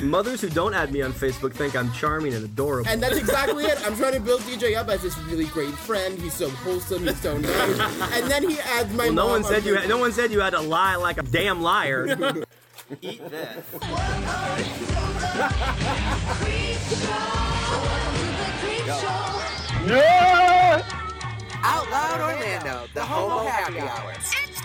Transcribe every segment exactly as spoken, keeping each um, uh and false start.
Mothers who don't add me on Facebook think I'm charming and adorable. And that's exactly it. I'm trying to build D J up as this really great friend. He's so wholesome. He's so nice. And then he adds my well, no mom one said you. Had, no one said you had to lie like a damn liar. Eat this. Yeah! Out Loud Orlando, the Homo Happy Hour.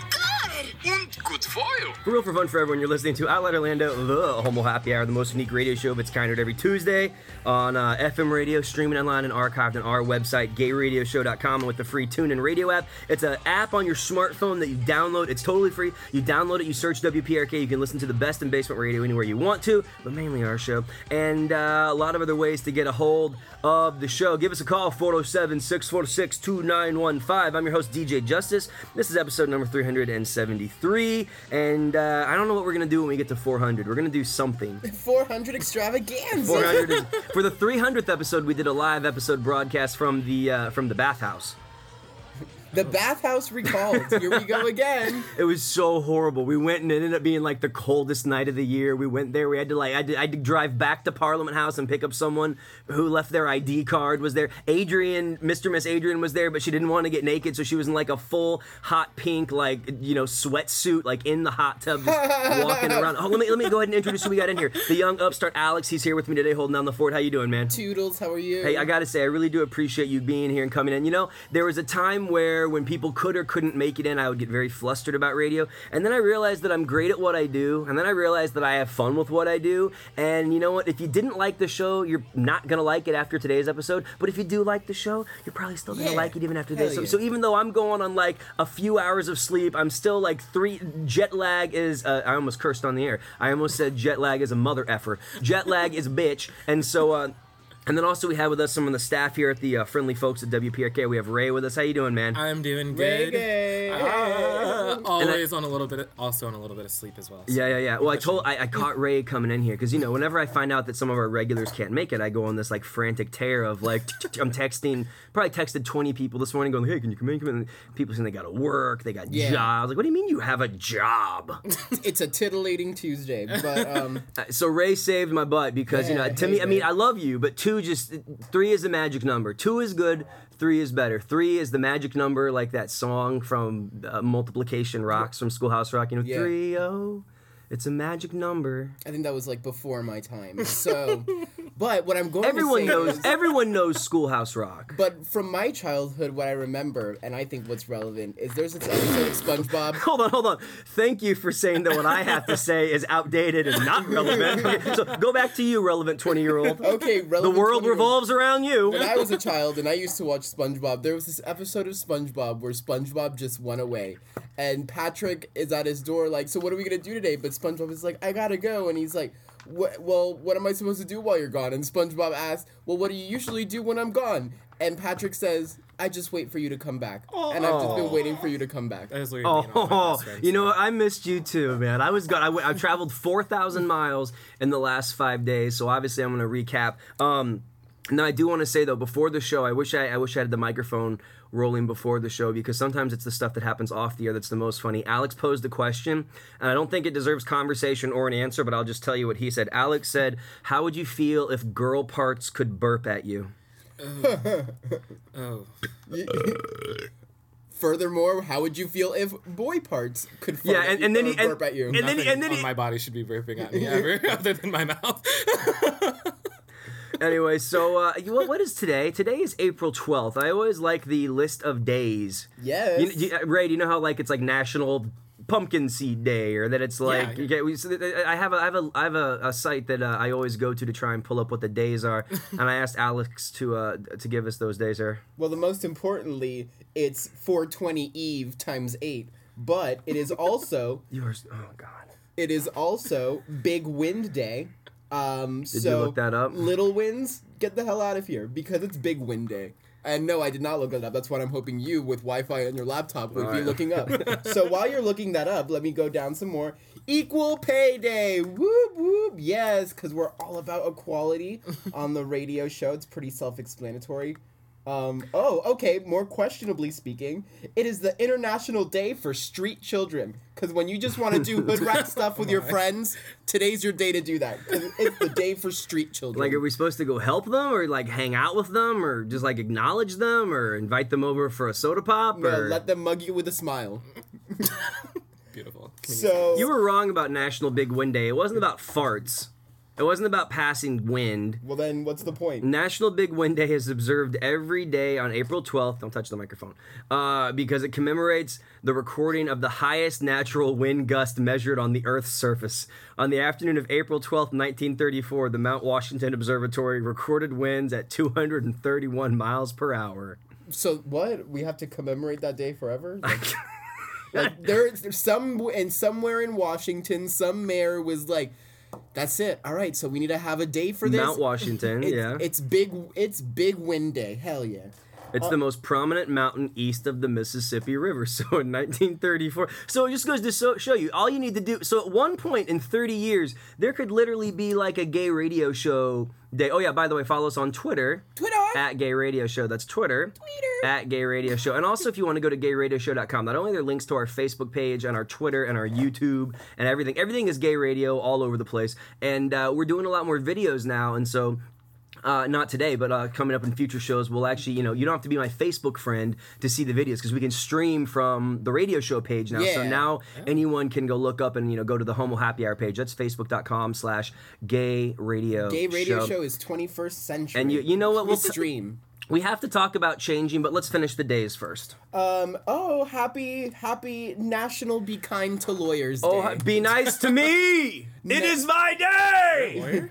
Und good for you. For real, for fun, for everyone, you're listening to Out Loud Orlando, the Homo Happy Hour, the most unique radio show of its kind, heard every Tuesday on uh, F M radio, streaming online and archived on our website, gay radio show dot com, and with the free TuneIn Radio app. It's an app on your smartphone that you download. It's totally free. You download it, you search W P R K, you can listen to the best in basement radio anywhere you want to, but mainly our show, and uh, a lot of other ways to get a hold of the show. Give us a call, four oh seven, six four six, two nine one five. I'm your host, D J Justice. This is episode number three hundred seventy-three, and uh, I don't know what we're going to do when we get to four hundred. We're going to do something. four hundred extravaganza. four hundred is, for the three hundredth episode, we did a live episode broadcast from the uh, from the bathhouse. The bathhouse recalled. Here we go again. It was so horrible. We went and it ended up being like the coldest night of the year. We went there. We had to like, I had to, I had to drive back to Parliament House and pick up someone who left their I D card. Was there? Adrian, Mister Miss Adrian was there, but she didn't want to get naked, so she was in like a full hot pink, like, you know, sweatsuit, like in the hot tub, just walking around. Oh, let me let me go ahead and introduce who we got in here. The young upstart Alex. He's here with me today, holding down the fort. How you doing, man? Toodles, how are you? Hey, I gotta say, I really do appreciate you being here and coming in. You know, there was a time where when people could or couldn't make it in, I would get very flustered about radio, and then I realized that I'm great at what I do, and then I realized that I have fun with what I do, and you know what, if you didn't like the show, you're not gonna like it after today's episode, but if you do like the show, you're probably still gonna Yeah. like it even after Hell this. So, yeah. so even though I'm going on like a few hours of sleep, I'm still like three, jet lag is, uh, I almost cursed on the air, I almost said jet lag is a mother effer, jet lag is a bitch, and so, uh, and then also we have with us some of the staff here at the uh, friendly folks at W P R K. We have Ray with us. How you doing, man? I'm doing good. Reggae. Ah, always on a little bit, of, also on a little bit of sleep as well. So. Yeah, yeah, yeah. Well, I told I, I caught Ray coming in here because you know whenever I find out that some of our regulars can't make it, I go on this like frantic tear of like I'm texting, probably texted twenty people this morning, going, "Hey, can you come in?" Come in? And people saying they got to work, they got Yeah. jobs. Like, what do you mean you have a job? It's a titillating Tuesday, but um, So Ray saved my butt because you know Yeah, to hey, me, I mean, man. I love you, but two just three is the magic number. Two is good. Three is better. Three is the magic number, like that song from uh, Multiplication Rocks from Schoolhouse Rock. You know, Yeah. three oh. It's a magic number. I think that was like before my time. So, but what I'm going Everyone to say knows. is, Everyone knows Schoolhouse Rock. but from my childhood, what I remember, and I think what's relevant, is there's this episode of SpongeBob. Hold on, hold on. Thank you for saying that what I have to say is outdated and not relevant. Okay, so go back to you, relevant twenty-year-old. Okay, The relevant world twenty-year-old. revolves around you. When I was a child and I used to watch SpongeBob, there was this episode of SpongeBob where SpongeBob just went away. And Patrick is at his door like, so what are we going to do today? But SpongeBob is like, I gotta go. And he's like, what, well, what am I supposed to do while you're gone? And SpongeBob asks, well, what do you usually do when I'm gone? And Patrick says, I just wait for you to come back. And I've just been waiting for you to come back. That is what you're being all my Oh, best friends. you know what? I missed you too, man. I was gone. I, went, I traveled four thousand miles in the last five days, so obviously I'm going to recap. Um, now, I do want to say, though, before the show, I wish I, I wish I had the microphone rolling before the show because sometimes it's the stuff that happens off the air that's the most funny. Alex posed a question, and I don't think it deserves conversation or an answer, but I'll just tell you what he said. Alex said, how would you feel if girl parts could burp at you? Oh. Furthermore, how would you feel if boy parts could fart Yeah, at and- you and then or he- and- burp at you? and then he- Nothing and then on he- my body should be burping at me ever, other than my mouth. Anyway, so uh, you- what, what is today? Today is April twelfth. I always like the list of days. Yes. You, you, Ray, do you know how like it's like National Pumpkin Seed Day, or that it's like Yeah. you get, we, so th- I have a I have a I have a, a site that uh, I always go to to try and pull up what the days are, and I asked Alex to uh, to give us those days. There. Well, the most importantly, it's four twenty Eve times eight, but it is also Yours. Oh God. it is also Big Wind Day. Um, Did so you look that up? Little winds, get the hell out of here because it's Big Wind Day. And no, I did not look that up. That's what I'm hoping you, with Wi-Fi on your laptop, would be Alright. looking up. So while you're looking that up, let me go down some more. Equal Pay Day. Whoop, whoop. Yes, because we're all about equality on the radio show. It's pretty self-explanatory. Um, oh, okay, more questionably speaking, it is the International Day for Street Children. Because when you just want to do hood rat stuff with your friends, today's your day to do that. 'Cause it's the day for street children. Like, are we supposed to go help them, or like hang out with them, or just like acknowledge them, or invite them over for a soda pop, No, or let them mug you with a smile. Beautiful. So You were wrong about National Big Wind Day. It wasn't about farts. It wasn't about passing wind. well, then what's the point? National Big Wind Day is observed every day on April twelfth. Don't touch the microphone. Uh, because it commemorates the recording of the highest natural wind gust measured on the Earth's surface. On the afternoon of April twelfth, nineteen thirty-four, the Mount Washington Observatory recorded winds at two hundred thirty-one miles per hour. So what? We have to commemorate that day forever? Like, like there, there's some and somewhere in Washington, some mayor was like, "That's it. All right, so we need to have a day for this." Mount Washington, It's, yeah. it's big. It's Big Wind Day. Hell yeah. It's the most prominent mountain east of the Mississippi River. So in nineteen thirty-four, so it just goes to so, show you, all you need to do. So at one point in thirty years, there could literally be like a gay radio show day. Oh yeah, by the way, follow us on Twitter. Twitter. At Gay Radio Show. That's Twitter. Twitter. At Gay Radio Show. And also, if you want to go to gay radio show dot com, not only are there links to our Facebook page and our Twitter and our YouTube and everything. Everything is Gay Radio all over the place. And uh, we're doing a lot more videos now. And so... Uh, not today, but uh, coming up in future shows, we'll actually, you know, you don't have to be my Facebook friend to see the videos, because we can stream from the radio show page now. So Yeah. now anyone can go look up and, you know, go to the Homo Happy Hour page. That's facebook.com slash gay radio Gay radio show. show is twenty-first century. And you, you know what? We We'll t- stream. we have to talk about changing, but let's finish the days first. Um. Oh, happy, happy National Be Kind to Lawyers Day. Oh, be nice to me! It is my day! Lawyer?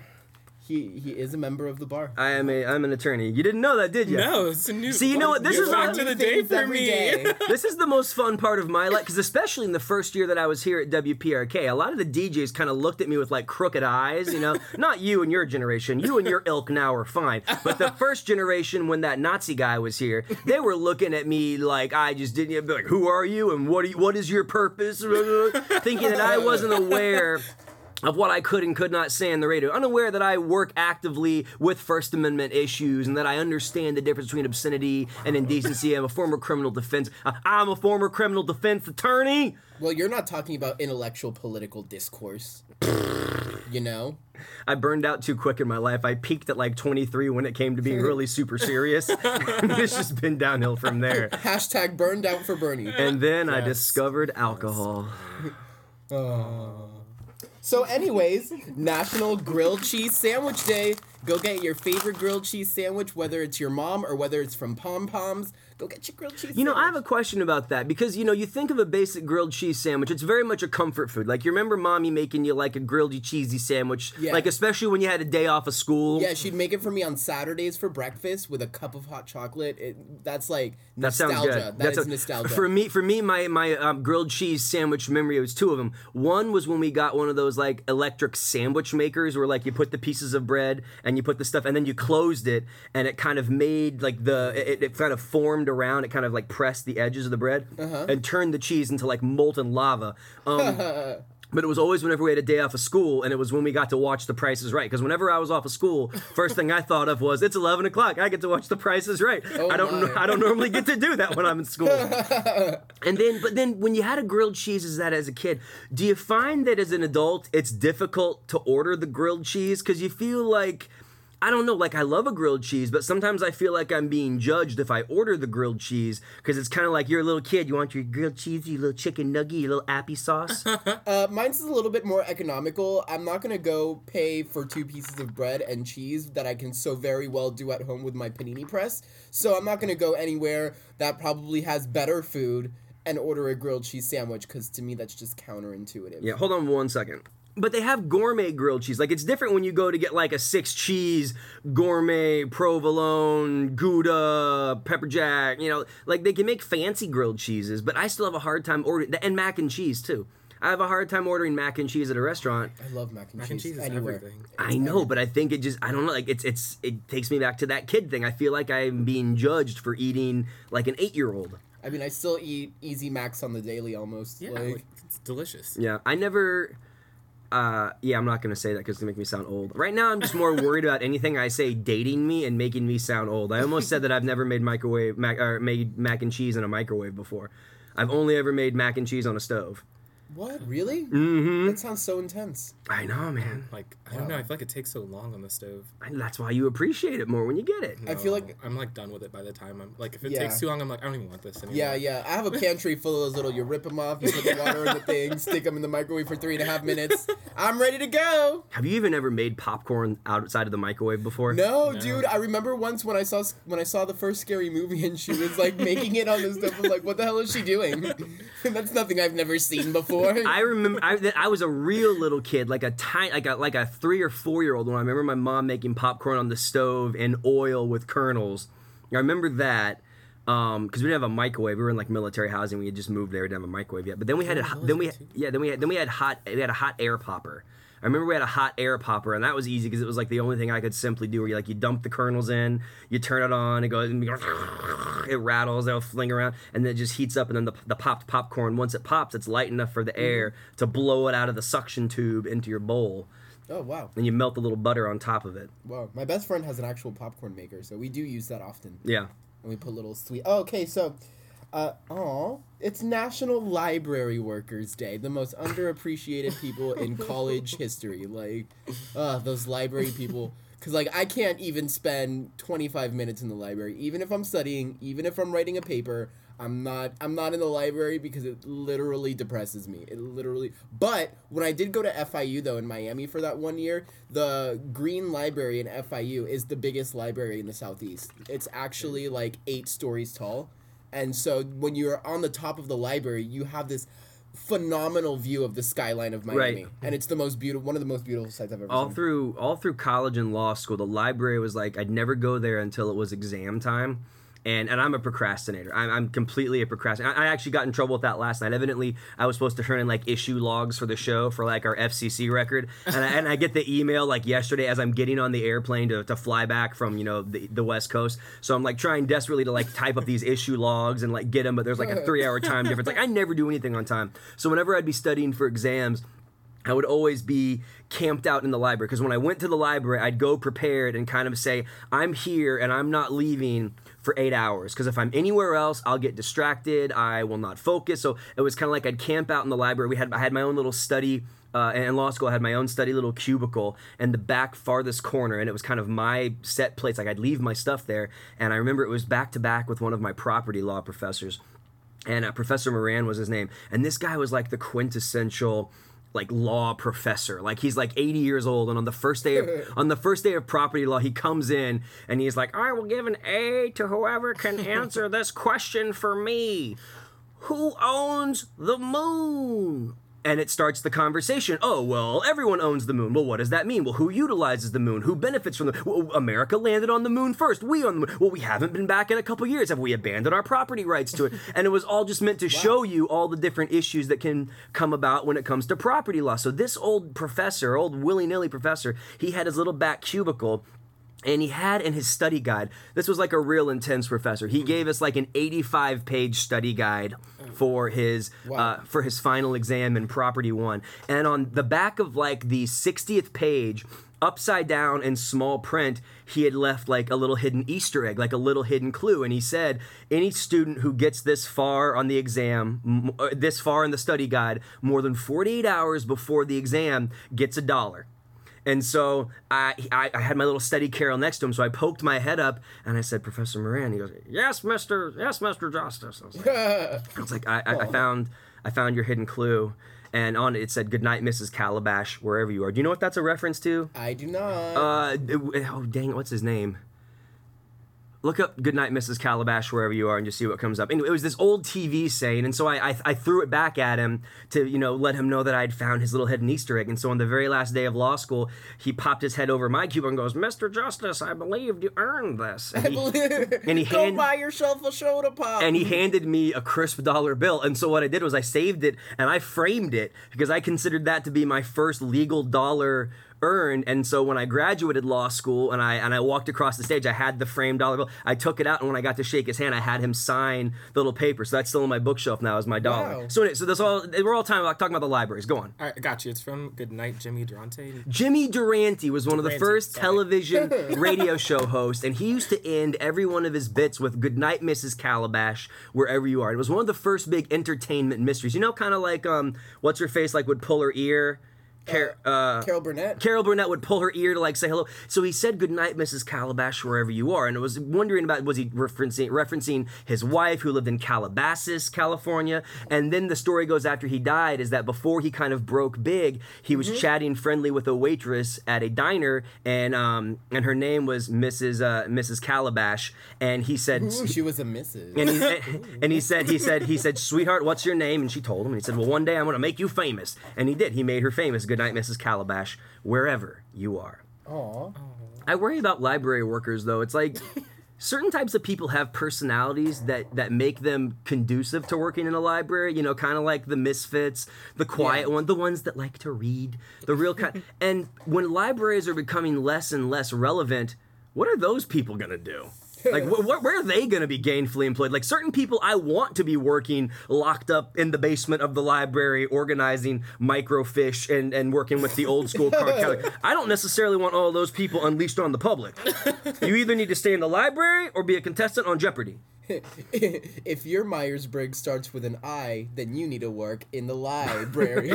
He he is a member of the bar. I am a I'm an attorney. You didn't know that, did you? No, it's a new. See, you know what? This You're is back all- to the day Things for every me. day. This is the most fun part of my life, because especially in the first year that I was here at W P R K, a lot of the D Js kind of looked at me with like crooked eyes, you know? Not you and your generation. You and your ilk now are fine. But the first generation, when that Nazi guy was here, they were looking at me like I just didn't, be like, who are you and what, are you, what is your purpose? Thinking that I wasn't aware of what I could and could not say on the radio, unaware that I work actively with First Amendment issues and that I understand the difference between obscenity and indecency. I'm a former criminal defense. Uh, I'm a former criminal defense attorney. Well, you're not talking about intellectual political discourse. You know? I burned out too quick in my life. I peaked at like twenty-three when it came to being really super serious. It's just been downhill from there. Hashtag burned out for Bernie. And then I discovered alcohol. So anyways, National Grilled Cheese Sandwich Day. Go get your favorite grilled cheese sandwich, whether it's your mom or whether it's from Pom Poms. Go get your grilled cheese You know, I have a sandwich. question about that, because, you know, you think of a basic grilled cheese sandwich, it's very much a comfort food. Like, you remember mommy making you, like, a grilled cheesy sandwich? Yeah. Like, especially when you had a day off of school? Yeah, she'd make it for me on Saturdays for breakfast with a cup of hot chocolate. It, that's like That nostalgia. sounds good. That That's is a- nostalgia. For me, for me, my my um, grilled cheese sandwich memory was two of them. One was when we got one of those like electric sandwich makers, where like you put the pieces of bread and you put the stuff, and then you closed it, and it kind of made like the it, it kind of formed around. It kind of like pressed the edges of the bread Uh-huh. and turned the cheese into like molten lava. Um, But it was always whenever we had a day off of school, and it was when we got to watch The Price is Right. Because whenever I was off of school, first thing I thought of was, it's eleven o'clock. I get to watch The Price is Right. Oh I don't. my. I don't normally get to do that when I'm in school. And then, but then, when you had a grilled cheese as that as a kid, do you find that as an adult it's difficult to order the grilled cheese because you feel like, I don't know, like I love a grilled cheese, but sometimes I feel like I'm being judged if I order the grilled cheese, because it's kind of like you're a little kid. You want your grilled cheese, your little chicken nugget, your little appy sauce. Uh, mine's is a little bit more economical. I'm not gonna go pay for two pieces of bread and cheese that I can so very well do at home with my panini press. So I'm not gonna go anywhere that probably has better food and order a grilled cheese sandwich, because to me that's just counterintuitive. Yeah, hold on one second. But they have gourmet grilled cheese. Like, it's different when you go to get like a six cheese gourmet provolone Gouda pepper jack. You know, like they can make fancy grilled cheeses, but I still have a hard time ordering, and mac and cheese too. I have a hard time ordering mac and cheese at a restaurant. I love mac and Mac cheese, and cheese is anywhere. everything. I know, but I think it just, I don't know, like it's it's it takes me back to that kid thing. I feel like I'm being judged for eating like an eight-year-old. I mean, I still eat Easy Macs on the daily almost. Yeah, like, like, it's delicious. Yeah, I never Uh, yeah, I'm not gonna say that because it's gonna make me sound old. Right now, I'm just more worried about anything I say dating me and making me sound old. I almost said that I've never made microwave mac or made mac and cheese in a microwave before. I've only ever made mac and cheese on a stove. What? Really? Mm-hmm. That sounds so intense. I know, man. Like I don't know. I feel like it takes so long on the stove. And that's why you appreciate it more when you get it. I feel like- I'm like done with it by the time I'm like if it Yeah. takes too long I'm like I don't even want this anymore. Yeah, yeah. I have a pantry full of those little. You rip them off, you put the water in the thing, stick them in the microwave for three and a half minutes. I'm ready to go. Have you even ever made popcorn outside of the microwave before? No, No. dude. I remember once when I saw when I saw the first Scary Movie and she was like making it on the stove. I was like, what the hell is she doing? That's nothing I've never seen before. I remember I, that I was a real little kid, like a tiny, like a like a three or four year old. When I remember my mom making popcorn on the stove in oil with kernels. I remember that because we didn't have a microwave. We were in like military housing. We had just moved there. We didn't have a microwave yet. But then we had a, then we yeah then we had then we had hot we had a hot air popper. I remember we had a hot air popper, and that was easy because it was like the only thing I could simply do. Where you like you dump the kernels in, you turn it on, it goes, and it rattles, it'll fling around, and then it just heats up, and then the, the popped popcorn, once it pops, it's light enough for the air to blow it out of the suction tube into your bowl, Oh wow, and you melt a little butter on top of it. wow. My best friend has an actual popcorn maker, so we do use that often. Yeah. And we put little sweet. Oh, okay, so, uh, oh, it's National Library Workers Day, the most underappreciated people in college history. Like, uh, those library people. Because, like, I can't even spend twenty-five minutes in the library. Even if I'm studying, even if I'm writing a paper, I'm not I'm not in the library because it literally depresses me. It literally... But when I did go to F I U, though, in Miami for that one year, the Green Library in F I U is the biggest library in the Southeast. It's actually, like, eight stories tall. And so when you're on the top of the library, you have this phenomenal view of the skyline of Miami. Right. And it's the most beautiful, one of the most beautiful sights I've ever all seen. through all through college and law school, the library was like I'd never go there until it was exam time. And and I'm a procrastinator. I'm, I'm completely a procrastinator. I, I actually got in trouble with that last night. Evidently, I was supposed to turn in like issue logs for the show for like our F C C record, and I, and I get the email like yesterday as I'm getting on the airplane to, to fly back from you know the, the West Coast. So I'm like trying desperately to like type up these issue logs and like get them, but there's like a three hour time difference. Like I never do anything on time. So whenever I'd be studying for exams, I would always be camped out in the library because when I went to the library, I'd go prepared and kind of say, I'm here and I'm not leaving for eight hours because if I'm anywhere else, I'll get distracted. I will not focus. So it was kind of like I'd camp out in the library. We had I had my own little study. Uh, and in law school, I had my own study little cubicle in the back farthest corner, and it was kind of my set place. Like I'd leave my stuff there, and I remember it was back to back with one of my property law professors, and uh, Professor Moran was his name, and this guy was like the quintessential like law professor. Like he's like eighty years old, and on the first day of on the first day of property law, he comes in and he's like, I will give an A to whoever can answer this question for me. Who owns the moon? And it starts the conversation. Oh, well, everyone owns the moon. Well, what does that mean? Well, who utilizes the moon? Who benefits from the well, America landed on the moon first. We on the moon. Well, we haven't been back in a couple years. Have we abandoned our property rights to it? And it was all just meant to wow. show you all the different issues that can come about when it comes to property law. So this old professor, old willy-nilly professor, he had his little back cubicle. And he had in his study guide, this was like a real intense professor. He gave us like an eighty-five page study guide for his wow. uh, for his final exam in Property One. And on the back of like the sixtieth page, upside down in small print, he had left like a little hidden Easter egg, like a little hidden clue. And he said, any student who gets this far on the exam, this far in the study guide, more than forty-eight hours before the exam, gets a dollar. And so I, I I had my little study carrel next to him, so I poked my head up and I said, Professor Moran. He goes, yes, Mister Yes, Mister Justice. I was like, I, was like I, I, I found I found your hidden clue, and on it it said, good night, Missus Calabash, wherever you are. Do you know what that's a reference to? I do not. Uh, it, oh dang, what's his name? Look up "Good Night, Missus Calabash," wherever you are, and just see what comes up. Anyway, it was this old T V saying, and so I, I I threw it back at him to you know let him know that I'd found his little hidden Easter egg. And so on the very last day of law school, he popped his head over my cubicle and goes, Mister Justice, I believed you earned this. And he, and he Go hand, buy yourself a soda pop. and he handed me a crisp dollar bill. And so what I did was I saved it and I framed it because I considered that to be my first legal dollar earned. And so when I graduated law school and I and I walked across the stage, I had the framed dollar bill. I took it out, and when I got to shake his hand, I had him sign the little paper. So that's still in my bookshelf now as my dollar. Wow. So so that's all. We're all time talking about the libraries. Go on. All right, I got you. It's from Goodnight, Jimmy Durante. Jimmy Durante was one of the Durante, first sorry. television radio show hosts, and he used to end every one of his bits with "Goodnight, Missus Calabash, wherever you are." It was one of the first big entertainment mysteries. You know, kind of like um, what's her face like would pull her ear. Car- uh, Carol Burnett. Carol Burnett would pull her ear to like say hello. So he said, "Good night, Missus Calabash, wherever you are." And I was wondering about, was he referencing referencing his wife who lived in Calabasas, California? And then the story goes after he died is that before he kind of broke big, he was Mm-hmm. chatting friendly with a waitress at a diner, and um and her name was Missus Uh, Missus Calabash, and he said. Ooh, she was a missus And he, and he said, he said, he said, "Sweetheart, what's your name?" And she told him. And he said, "Well, one day I'm going to make you famous." And he did. He made her famous. Good night, Missus Calabash, wherever you are. Aw. I worry about library workers, though. It's like certain types of people have personalities that, that make them conducive to working in a library. You know, kind of like the misfits, the quiet Yeah. one, the ones that like to read, the real kind. And when libraries are becoming less and less relevant, what are those people going to do? Like, wh- wh- where are they going to be gainfully employed? Like, certain people I want to be working locked up in the basement of the library, organizing microfiche and, and working with the old school card counter. I don't necessarily want all those people unleashed on the public. You either need to stay in the library or be a contestant on Jeopardy. If your Myers-Briggs starts with an I, then you need to work in the library.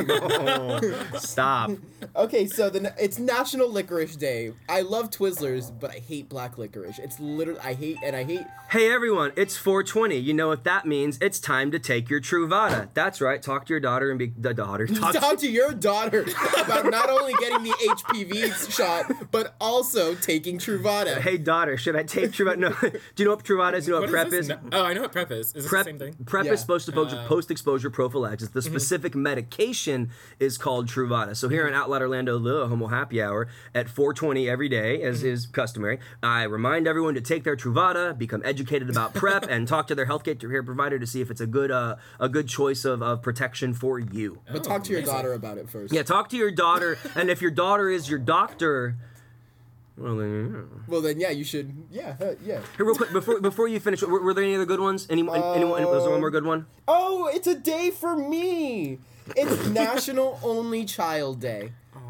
Stop. Okay, so the it's National Licorice Day. I love Twizzlers, but I hate black licorice. It's literally I hate and I hate. Hey everyone, it's four twenty. You know what that means? It's time to take your Truvada. That's right. Talk to your daughter and be the daughter. Talk, Talk to your daughter about not only getting the H P V shot, but also taking Truvada. Hey daughter, should I take Truvada? No. Do you know what Truvada is? Do you know what, What PrEP is this? is? No- oh, I know what PrEP is. Is this PrEP, the same thing? PrEP Yeah. is supposed to focus Uh, post-exposure prophylaxis. The specific medication is called Truvada. So here in Outlet Orlando, the Homo Happy Hour at four twenty every day, as is customary, I remind everyone to take their Truvada, become educated about PrEP, and talk to their healthcare care provider to see if it's a good uh, a good choice of, of protection for you. But talk to your amazing. daughter about it first. Yeah, talk to your daughter, and if your daughter is your doctor, well then. Yeah. Well, then, yeah, you should. Yeah, uh, yeah. Here, real quick, before before you finish, were, were there any other good ones? Any, anyone? Was there one more good one? Oh, it's a day for me. It's National Only Child Day.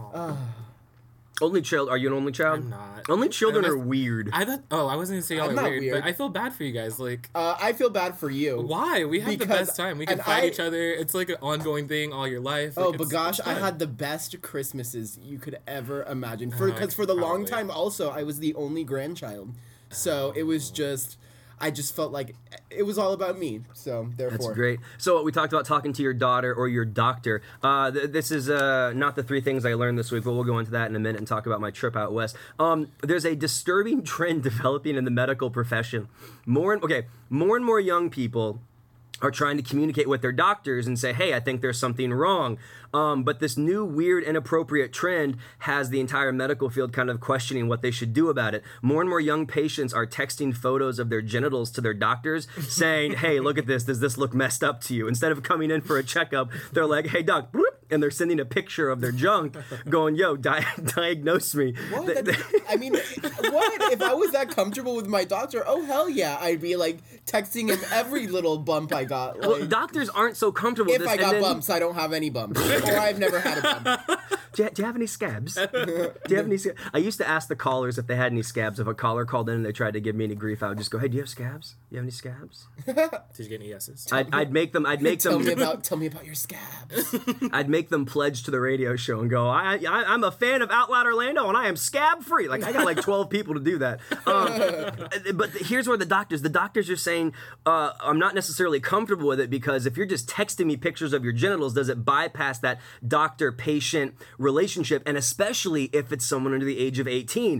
Only child? Are you an only child? I'm not. Only children I are must- weird. I thought. Oh, I wasn't gonna say y'all I'm are not weird, weird. but I feel bad for you guys. Like, Uh, I feel bad for you. why? We have the Because- best time. We can and fight I- each other. It's like an ongoing thing all your life. Like, Oh, it's- but gosh, it's I fun. had the best Christmases you could ever imagine. For Uh, because for the long probably. time, also I was the only grandchild, so it was just, I just felt like it was all about me. So therefore, That's great. So we talked about talking to your daughter or your doctor. Uh, th- this is uh, not the three things I learned this week, but we'll go into that in a minute and talk about my trip out west. Um, there's a disturbing trend developing in the medical profession. More and okay, more and more young people are trying to communicate with their doctors and say, "Hey, I think there's something wrong." Um, but this new weird, inappropriate trend has the entire medical field kind of questioning what they should do about it. More and more young patients are texting photos of their genitals to their doctors saying, "Hey, look at this. Does this look messed up to you?" Instead of coming in for a checkup, they're like, "Hey, doc," bloop, and they're sending a picture of their junk going, "Yo, di- diagnose me." What? Th- That- I mean, what? If I was that comfortable with my doctor, oh hell yeah, I'd be like texting him every little bump I got. Like, well, doctors aren't so comfortable with if this. I and got then- bumps, I don't have any bumps, or I've never had a bump. Do you, do you have any scabs? Do you have any? Sca-? I used to ask the callers if they had any scabs. If a caller called in and they tried to give me any grief, I would just go, "Hey, do you have scabs? Do you have any scabs?" Did you get any yeses? I'd, I'd make them. I'd make Tell them. me about, tell me about your scabs. I'd make them pledge to the radio show and go, I, I, I'm a fan of Outloud Orlando and I am scab free. Like I got like twelve people to do that. Um, but here's where the doctors, the doctors are saying, uh, I'm not necessarily comfortable with it because if you're just texting me pictures of your genitals, does it bypass that doctor-patient relationship? And especially if it's someone under the age of eighteen.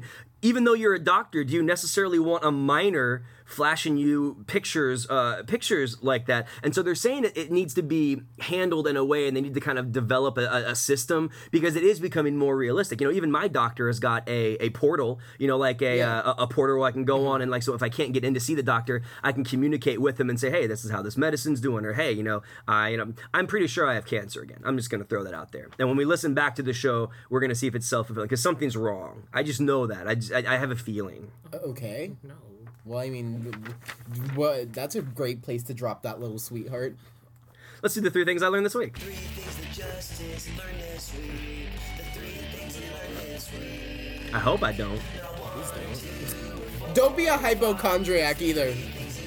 even though you're a doctor, do you necessarily want a minor flashing you pictures uh, pictures like that? And so they're saying that it needs to be handled in a way, and they need to kind of develop a, a system, because it is becoming more realistic. You know, even my doctor has got a, a portal, you know, like a, Yeah. uh, a, a portal where I can go on, and like, so if I can't get in to see the doctor, I can communicate with them and say, hey, this is how this medicine's doing, or hey, you know, I, you know, I'm pretty sure I have cancer again. I'm just going to throw that out there. And when we listen back to the show, we're going to see if it's self-fulfilling, because something's wrong. I just know that. I, just, I, I have a feeling. Okay. No. Well, I mean, what? That's a great place to drop that little sweetheart. Let's do the three things I learned this week. I hope I don't. Don't be a hypochondriac either.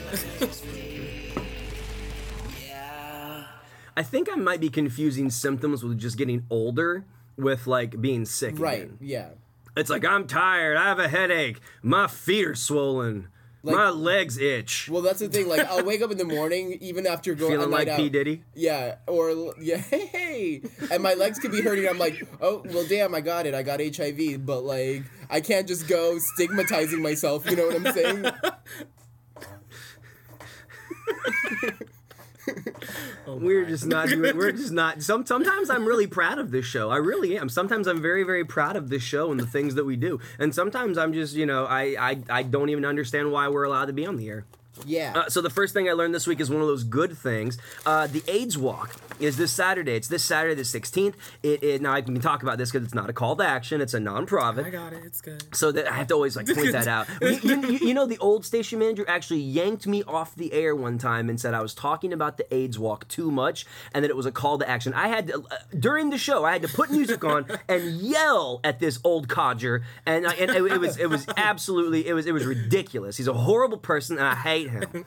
I think I might be confusing symptoms with just getting older with like being sick Right. again. Yeah. It's like, I'm tired, I have a headache, my feet are swollen, Like- my legs itch. Well, that's the thing. Like, I'll wake up in the morning, even after going Feeling a night like out. P. Diddy? Yeah, or yeah, hey, hey, and my legs could be hurting. I'm like, oh, well, damn, I got it. I got H I V, but like, I can't just go stigmatizing myself. You know what I'm saying? We're just not doing, we're just not, some, sometimes I'm really proud of this show. I really am. Sometimes I'm very, very proud of this show and the things that we do. And sometimes I'm just, you know, I, I, I don't even understand why we're allowed to be on the air. Yeah. Uh, so the first thing I learned this week is one of those good things. Uh, the AIDS Walk is this Saturday. It's this Saturday, the sixteenth. It, it now I can talk about this because it's not a call to action. It's a I non-profit. got it. It's good. So that I have to always like point that out. You, you, you know, the old station manager actually yanked me off the air one time and said I was talking about the AIDS Walk too much, and that it was a call to action. I had to, uh, during the show, I had to put music on and yell at this old codger, and, I, and it, it was it was absolutely it was it was ridiculous. He's a horrible person, and I hate him.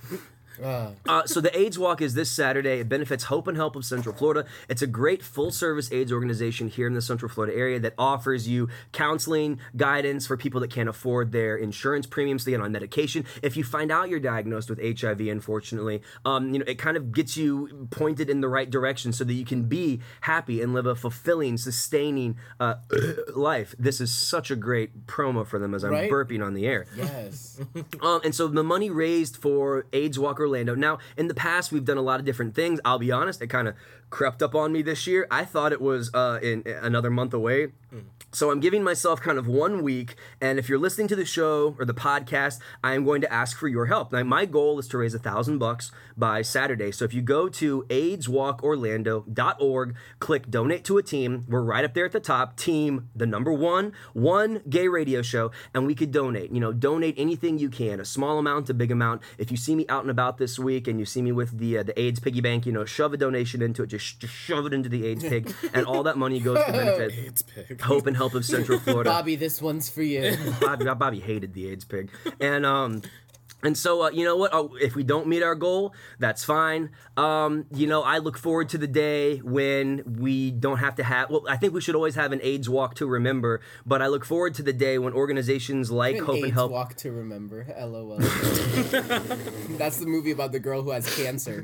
Uh, so the AIDS Walk is this Saturday. It benefits Hope and Help of Central Florida. It's a great full-service AIDS organization here in the Central Florida area that offers you counseling, guidance for people that can't afford their insurance premiums to get on medication. If you find out you're diagnosed with H I V, unfortunately, um, you know, it kind of gets you pointed in the right direction so that you can be happy and live a fulfilling, sustaining uh, life. This is such a great promo for them as I'm Right? burping on the air. Yes. Um, and so the money raised for AIDS Walk Orlando. Now, in the past, we've done a lot of different things. I'll be honest, it kind of crept up on me this year. I thought it was uh, in another month away. So I'm giving myself kind of one week, and if you're listening to the show or the podcast, I am going to ask for your help. Now, my goal is to raise a thousand bucks by Saturday. So if you go to AIDS Walk Orlando dot org, click donate to a team. We're right up there at the top. Team, the number one, one gay radio show, and we could donate. You know, donate anything you can, a small amount, a big amount. If you see me out and about this week, and you see me with the uh, the AIDS piggy bank, you know, shove a donation into it. Just, just shove it into the AIDS pig, and all that money goes to benefit It's big. Hope and Help of Central Florida. Bobby, this one's for you. Bobby, Bobby hated the AIDS pig, and um, and so uh, you know what? Oh, if we don't meet our goal, that's fine. Um, you know, I look forward to the day when we don't have to have. Well, I think we should always have an AIDS walk to remember, but I look forward to the day when organizations like An Hope AIDS and Help. Walk to Remember. LOL. That's the movie about the girl who has cancer.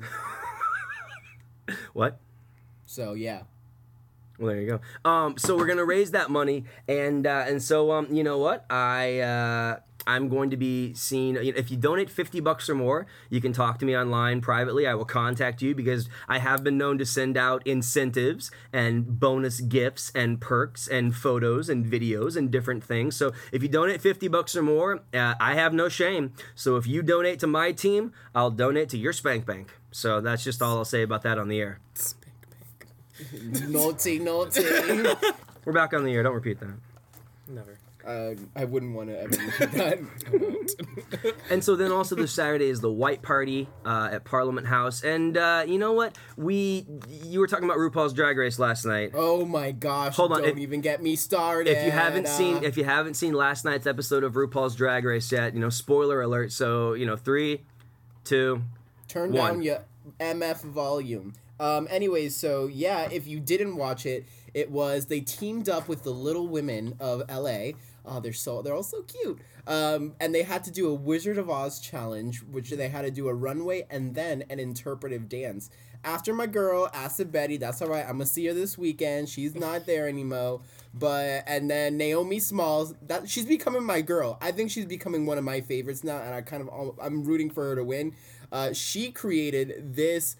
What? So yeah. Well, there you go. Um, so we're gonna raise that money, and uh, and so um, you know what? I uh, I'm going to be seeing. You know, if you donate fifty bucks or more, you can talk to me online privately. I will contact you because I have been known to send out incentives and bonus gifts and perks and photos and videos and different things. So if you donate fifty bucks or more, uh, I have no shame. So if you donate to my team, I'll donate to your spank bank. So that's just all I'll say about that on the air. Naughty, naughty. We're back on the air. Don't repeat that. Never. Uh, I wouldn't want to ever repeat that. And so then also this Saturday is the White Party uh, at Parliament House. And uh, you know what? We you were talking about RuPaul's Drag Race last night. Oh my gosh! Hold on, Don't if- even get me started. If you haven't uh, seen if you haven't seen last night's episode of RuPaul's Drag Race yet, you know, spoiler alert. So, you know, three, two, turn one. down your M F volume. Um, anyways, so yeah, if you didn't watch it, it was they teamed up with the Little Women of L A. Oh, they're so they're all so cute. Um, and they had to do a Wizard of Oz challenge, which they had to do a runway and then an interpretive dance. After my girl, Acid Betty, that's all right. I'm gonna see her this weekend. She's not there anymore. But and then Naomi Smalls, that she's becoming my girl. I think she's becoming one of my favorites now, and I kind of I'm rooting for her to win. Uh, she created this.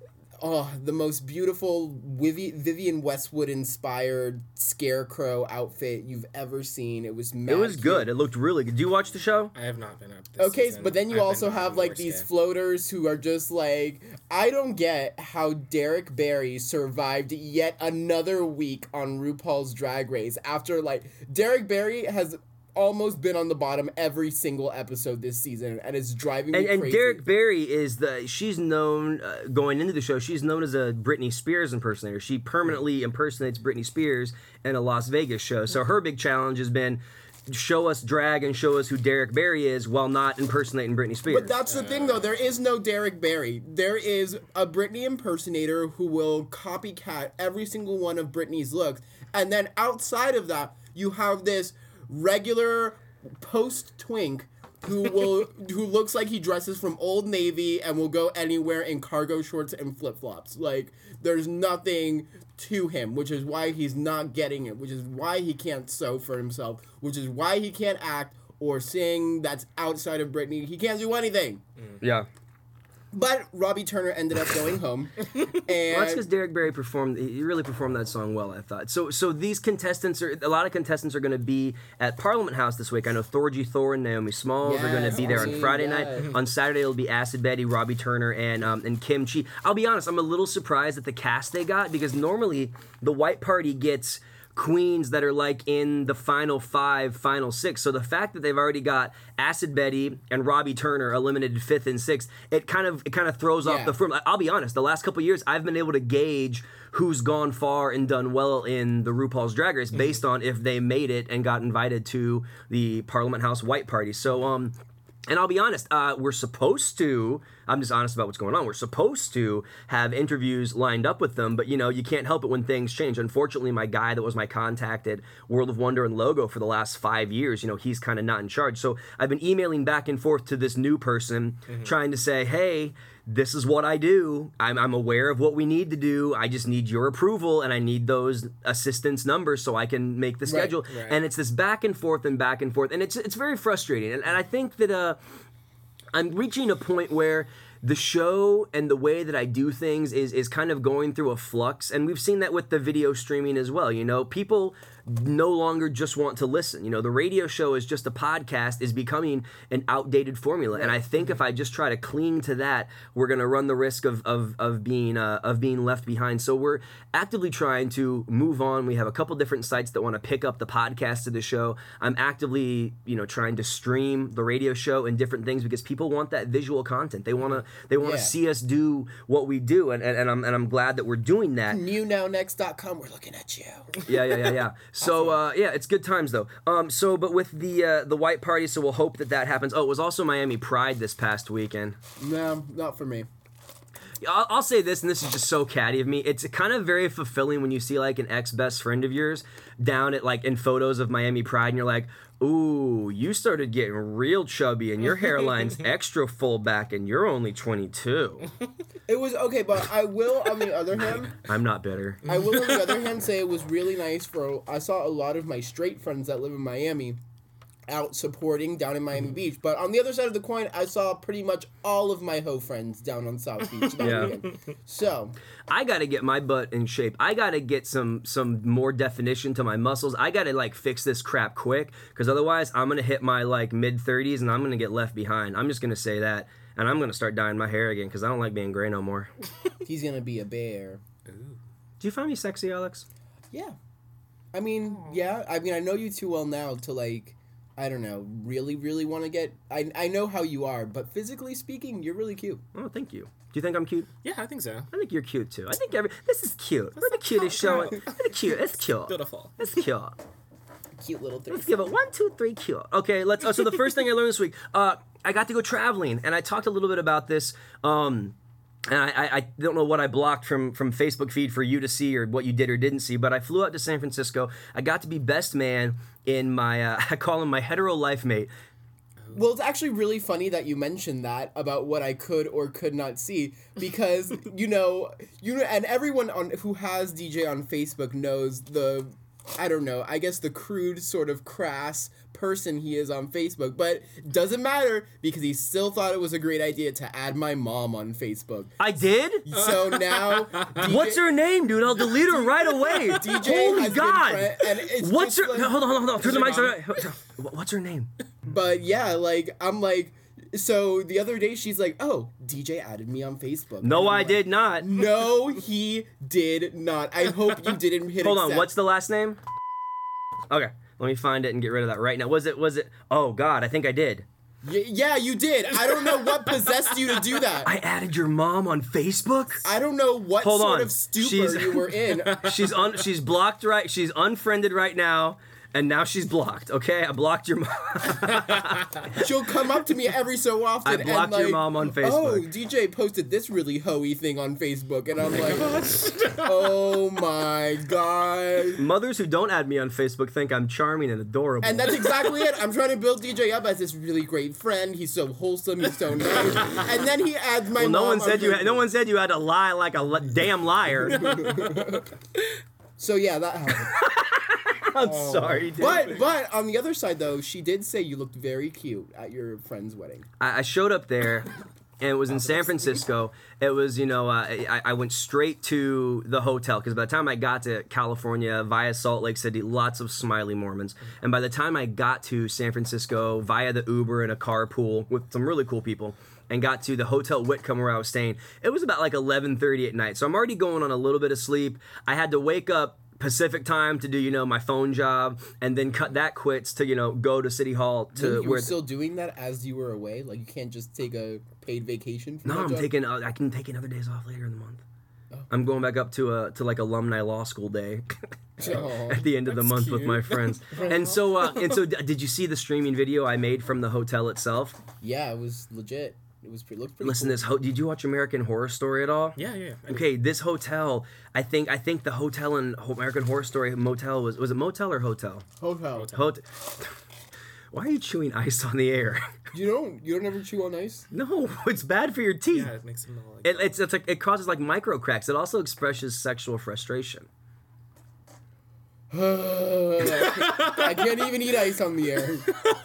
Oh, the most beautiful Vivi- Vivian Westwood inspired scarecrow outfit you've ever seen. It was mad It was cute. good. It looked really good. Do you watch the show? I have not been up. This Okay, season. but then you I've also been have on like more these scale. floaters who are just like, I don't get how Derek Barry survived yet another week on RuPaul's Drag Race after like Derek Barry has almost been on the bottom every single episode this season, and it's driving me And, and crazy. Derek Barry is the she's known uh, going into the show. She's known as a Britney Spears impersonator. She permanently impersonates Britney Spears in a Las Vegas show. So her big challenge has been show us drag and show us who Derek Barry is while not impersonating Britney Spears. But that's the thing, though. There is no Derek Barry. There is a Britney impersonator who will copycat every single one of Britney's looks. And then outside of that, you have this regular post-twink who will who looks like he dresses from Old Navy and will go anywhere in cargo shorts and flip-flops. Like, there's nothing to him, which is why he's not getting it, which is why he can't sew for himself, which is why he can't act or sing that's outside of Britney. He can't do anything. yeah. But Robbie Turner ended up going home. And Well, that's because Derek Barry performed. He really performed that song well, I thought. So, so these contestants are a lot of contestants are going to be at Parliament House this week. I know Thorgy Thor and Naomi Smalls are going Yes, to be there on Naomi, Friday yes. night. On Saturday it'll be Acid Betty, Robbie Turner, and um, and Kim Chi. I'll be honest, I'm a little surprised at the cast they got because normally the White Party gets queens that are like in the final five, final six. So the fact that they've already got Acid Betty and Robbie Turner eliminated fifth and sixth, it kind of it kind of throws off Yeah. the form. I'll be honest, the last couple of years I've been able to gauge who's gone far and done well in the RuPaul's Drag Race based on if they made it and got invited to the Parliament House White Party. So um and I'll be honest, uh, we're supposed to, I'm just honest about what's going on, we're supposed to have interviews lined up with them, but you know, you can't help it when things change. Unfortunately, my guy that was my contact at World of Wonder and Logo for the last five years, you know, he's kind of not in charge. So I've been emailing back and forth to this new person trying to say, hey, this is what I do. I'm, I'm aware of what we need to do. I just need your approval and I need those assistants' numbers so I can make the schedule. right. And it's this back and forth and back and forth. And it's it's very frustrating. And, and I think that uh, I'm reaching a point where the show and the way that I do things is is kind of going through a flux. And we've seen that with the video streaming as well. You know, people no longer just want to listen. You know, the radio show is just a podcast is becoming an outdated formula. And I think if I just try to cling to that, we're going to run the risk of of of being uh, of being left behind. So we're actively trying to move on. We have a couple different sites that want to pick up the podcast of the show. I'm actively, you know, trying to stream the radio show and different things because people want that visual content. They want to they want to Yeah. see us do what we do, and, and and I'm and I'm glad that we're doing that. new now next dot com, we're looking at you. Yeah, yeah, yeah, yeah. So, uh, yeah, it's good times though. Um, so, but with the uh, the White Party, so we'll hope that that happens. Oh, it was also Miami Pride this past weekend. No, not for me. I'll, I'll say this, and this is just so catty of me. It's kind of very fulfilling when you see like an ex best friend of yours down at like in photos of Miami Pride, and you're like, ooh, you started getting real chubby, and your hairline's extra full back, and you're only twenty-two. It was okay, but I will, on the other hand, I'm not bitter. I will, on the other hand, say it was really nice for. I saw a lot of my straight friends that live in Miami out supporting down in Miami Beach. But on the other side of the coin, I saw pretty much all of my hoe friends down on South Beach that Yeah. weekend. So, I gotta get my butt in shape. I gotta get some some more definition to my muscles. I gotta like fix this crap quick, because otherwise I'm gonna hit my like mid thirties and I'm gonna get left behind. I'm just gonna say that, and I'm gonna start dyeing my hair again because I don't like being gray no more. he's going to be a bear. Do you find me sexy, Alex? Yeah. I mean, yeah. I mean, I know you too well now to like, I don't know, really, really want to get. I I know how you are, but physically speaking, you're really cute. Oh, thank you. Do you think I'm cute? Yeah, I think so. I think you're cute too. I think every this is cute. We're the cutest show. We're the cute. It's cute. Beautiful. It's cute. Cute little thing. Let's give it one, two, three, cute. Okay, let's. Uh, so the first thing I learned this week, uh, I got to go traveling, and I talked a little bit about this. Um, and I, I, I don't know what I blocked from, from Facebook feed for you to see or what you did or didn't see, but I flew out to San Francisco. I got to be best man in my, uh, I call him my hetero life mate. Well, it's actually really funny that you mentioned that about what I could or could not see because you know you know, and everyone on who has D J on Facebook knows the I don't know I guess the crude sort of crass person he is on Facebook, but doesn't matter because he still thought it was a great idea to add my mom on Facebook. I did? So now, D J, What's her name, dude? I'll delete her right away. D J Holy has God! been fri- and it's What's her? just like- no, hold on, hold on, hold on. Turn the her mic. on. What's her name? But yeah, like I'm like, so the other day she's like, "Oh, D J added me on Facebook." No, And I'm I like, did not. No, he did not. I hope you didn't hit. Hold on. accept. What's the last name? Okay, let me find it and get rid of that right now. Was it? Was it? Oh God, I think I did. Y- yeah, you did. I don't know what possessed you to do that. I added your mom on Facebook. I don't know what Hold sort on. of stupor She's- you were in. She's un. She's blocked. Right. She's unfriended right now. And now she's blocked, okay? I blocked your mom. She'll come up to me every so often I and blocked like, your mom on "Oh, Facebook." D J posted this really hoey thing on Facebook," and I'm like, "Oh my god!" Mothers who don't add me on Facebook think I'm charming and adorable. And that's exactly it. I'm trying to build D J up as this really great friend. He's so wholesome. He's so nice. And then he adds my well, no mom one said on you. Had, Facebook. no one said you had to lie like a li- damn liar. So yeah, that happened. I'm sorry, dude. But but on the other side though, she did say you looked very cute at your friend's wedding. I, I showed up there, and it was in San Francisco. It was, you know, uh, I, I went straight to the hotel because by the time I got to California via Salt Lake City, lots of smiley Mormons. And by the time I got to San Francisco via the Uber and a carpool with some really cool people, and got to the Hotel Whitcomb where I was staying, it was about like eleven thirty at night. So I'm already going on a little bit of sleep. I had to wake up Pacific time to do, you know, my phone job, and then cut that quits to, you know, go to City Hall to you where. were still doing that as you were away? Like you can't just take a paid vacation from No, that I'm job? taking. Uh, I can take another days off later in the month. I'm going back up to a to like alumni law school day Oh. at the end of the That's month with cute. my friends. And so, uh, and so, d- did you see the streaming video I made from the hotel itself? Yeah, it was legit. It was pretty. Looked pretty. Listen, cool. this. Ho- did you watch American Horror Story at all? Yeah, yeah. yeah. I did. Okay, this hotel. I think. I think the hotel in Ho- American Horror Story motel was was it motel or hotel? hotel. Hot- Why are you chewing ice on the air? You don't. You don't ever chew on ice. No, it's bad for your teeth. Yeah, it makes them all like. It, it's, it's like, it causes like micro cracks. It also expresses sexual frustration. I can't even eat ice on the air.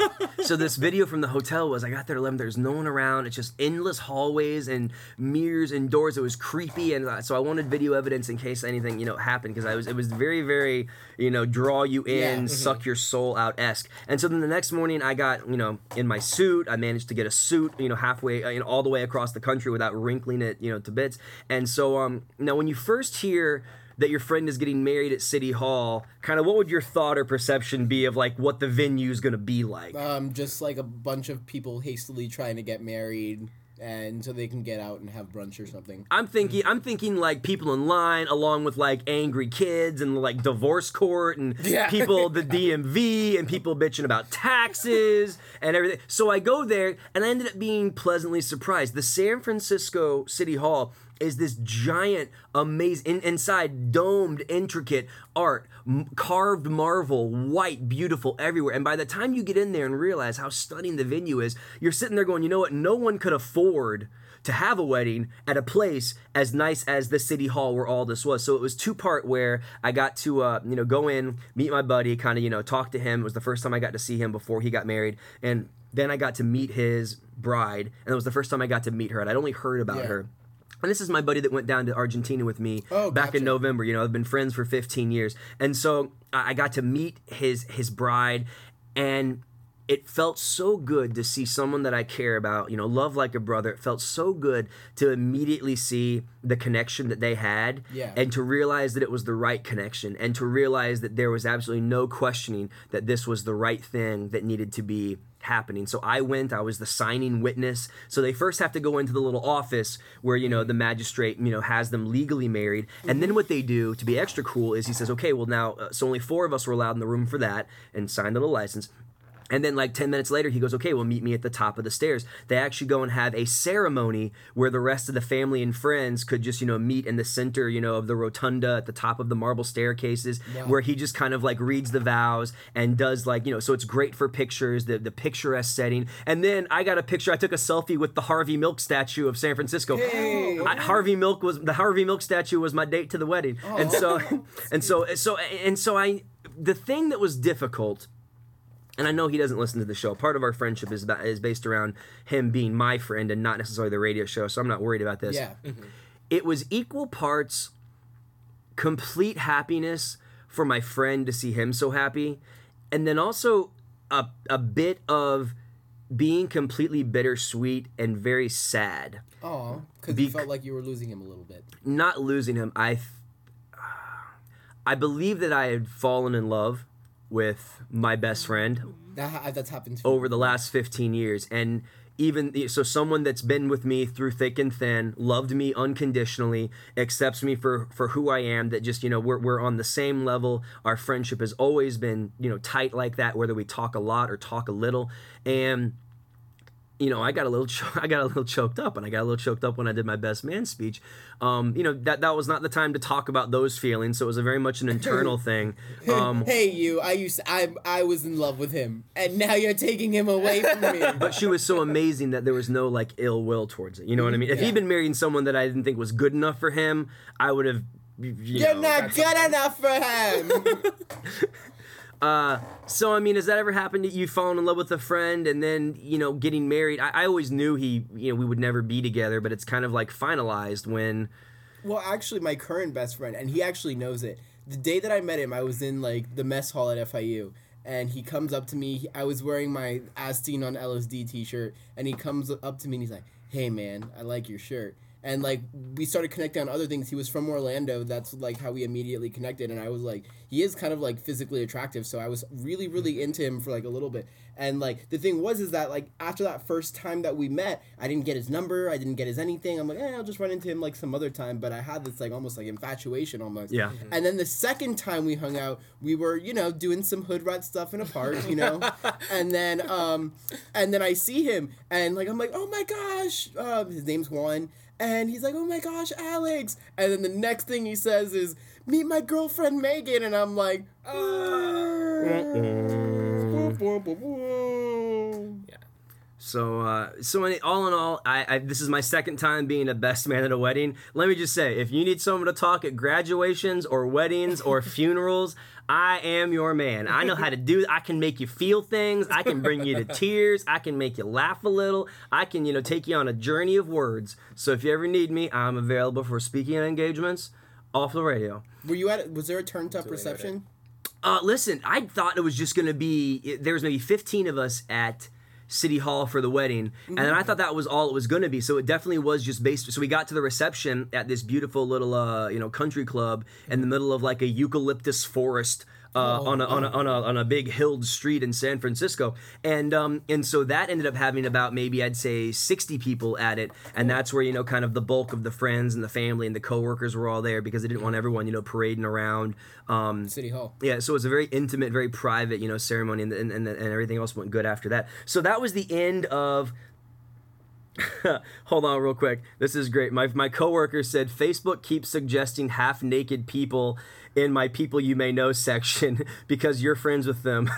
So this video from the hotel was I got there at eleven. There's no one around. It's just endless hallways and mirrors and doors. It was creepy, and uh, so I wanted video evidence in case anything, you know, happened, because I was it was very very, you know, draw you in, Yeah. Mhm. suck your soul out esque. And so then the next morning I got, you know, in my suit. I managed to get a suit, you know, halfway, uh, you know, all the way across the country without wrinkling it, you know, to bits. And so um now when you first hear that your friend is getting married at City Hall, kind of what would your thought or perception be of like what the venue's gonna be like? Um, just like a bunch of people hastily trying to get married, and so they can get out and have brunch or something. I'm thinking, I'm thinking like people in line, along with like angry kids and like divorce court and Yeah. people, the D M V, and people bitching about taxes and everything. So I go there, and I ended up being pleasantly surprised. The San Francisco City Hall is this giant, amazing, in, inside domed, intricate art, m- carved marble, white, beautiful everywhere. And by the time you get in there and realize how stunning the venue is, you're sitting there going, you know what? No one could afford to have a wedding at a place as nice as the City Hall where all this was. So it was two part where I got to, uh, you know, go in, meet my buddy, kind of, you know, talk to him. It was the first time I got to see him before he got married. And then I got to meet his bride. And it was the first time I got to meet her. And I'd only heard about Yeah. her. And this is my buddy that went down to Argentina with me Oh, back in gotcha. November. You know, I've been friends for fifteen years. And so I I got to meet his his bride, and it felt so good to see someone that I care about, you know, love like a brother. It felt so good to immediately see the connection that they had, Yeah. and to realize that it was the right connection, and to realize that there was absolutely no questioning that this was the right thing that needed to be happening. So I went, I was the signing witness. So they first have to go into the little office where, you know, the magistrate, you know, has them legally married. And then what they do to be extra cool is he says, okay, well now, uh, so only four of us were allowed in the room for that and signed the little license. And then like ten minutes later, he goes, okay, well, meet me at the top of the stairs. They actually go and have a ceremony where the rest of the family and friends could just, you know, meet in the center, you know, of the rotunda at the top of the marble staircases, Wow. where he just kind of like reads the vows and does like, you know, so it's great for pictures, the, the picturesque setting. And then I got a picture, I took a selfie with the Harvey Milk statue of San Francisco. Hey. I, Harvey Milk was, the Harvey Milk statue was my date to the wedding. And so, and so, so, and so I, the thing that was difficult, and I know he doesn't listen to the show. Part of our friendship is about, is based around him being my friend and not necessarily the radio show, so I'm not worried about this. Yeah. It was equal parts complete happiness for my friend to see him so happy, and then also a, a bit of being completely bittersweet and very sad. Oh, because you Bec- felt like you were losing him a little bit. Not losing him, I, th- I believe that I had fallen in love with my best friend That ha- that's happened to me. over the last fifteen years, and even so someone that's been with me through thick and thin, loved me unconditionally, accepts me for for who I am, that just, you know, we're we're on the same level. Our friendship has always been, you know, tight like that, whether we talk a lot or talk a little. And you know, I got a little, cho- I got a little choked up, and I got a little choked up when I did my best man speech. Um, you know, that that was not the time to talk about those feelings, so it was a very much an internal thing. Um, Hey, you! I used to, I I was in love with him, and now you're taking him away from me. but she was so amazing that there was no like ill will towards it. You know what I mean? If Yeah. he'd been marrying someone that I didn't think was good enough for him, I would have. You You're know, not good enough for him. Uh, so I mean, has that ever happened to you, falling in love with a friend and then, you know, getting married? I, I always knew he, you know, we would never be together, but it's kind of like finalized when. Well, actually, my current best friend, and he actually knows it. The day that I met him, I was in like the mess hall at F I U, and he comes up to me. He- I was wearing my As Seen on L S D T-shirt, and he comes up to me and he's like, "Hey, man, I like your shirt." And like we started connecting on other things. He was from Orlando. That's like how we immediately connected. And I was like, he is kind of like physically attractive. So I was really, really into him for like a little bit. And like the thing was is that like after that first time that we met, I didn't get his number. I didn't get his anything. I'm like, eh, I'll just run into him like some other time. But I had this like almost like infatuation almost. Yeah. Mm-hmm. And then the second time we hung out, we were, you know, doing some hood rat stuff in a park, you know. and then um and then I see him and like I'm like, oh my gosh, uh, his name's Juan. And he's like, oh my gosh, Alex. And then the next thing he says is, meet my girlfriend Megan. And I'm like, Yeah. So, uh, so in, all in all, I, I this is my second time being a best man at a wedding. Let me just say, if you need someone to talk at graduations or weddings or funerals, I am your man. I know how to do. I can make you feel things. I can bring you to tears. I can make you laugh a little. I can, you know, take you on a journey of words. So if you ever need me, I'm available for speaking engagements off the radio. were you at, was there a turned up reception? Uh, listen, I thought it was just going to be, there was maybe fifteen of us at City Hall for the wedding, and then I thought that was all it was going to be. So it definitely was just based. So we got to the reception at this beautiful little, uh, you know, country club in the middle of like a eucalyptus forest. Uh, on, a, on, a, on, a, on a big hilled street in San Francisco. And um, and so that ended up having about maybe I'd say sixty people at it. And that's where, you know, kind of the bulk of the friends and the family and the coworkers were all there because they didn't want everyone, you know, parading around. Um, City Hall. yeah, so it was a very intimate, very private, you know, ceremony, and and, and, and everything else went good after that. So that was the end of... Hold on real quick. This is great. My my coworker said Facebook keeps suggesting half naked people in my people you may know section because you're friends with them.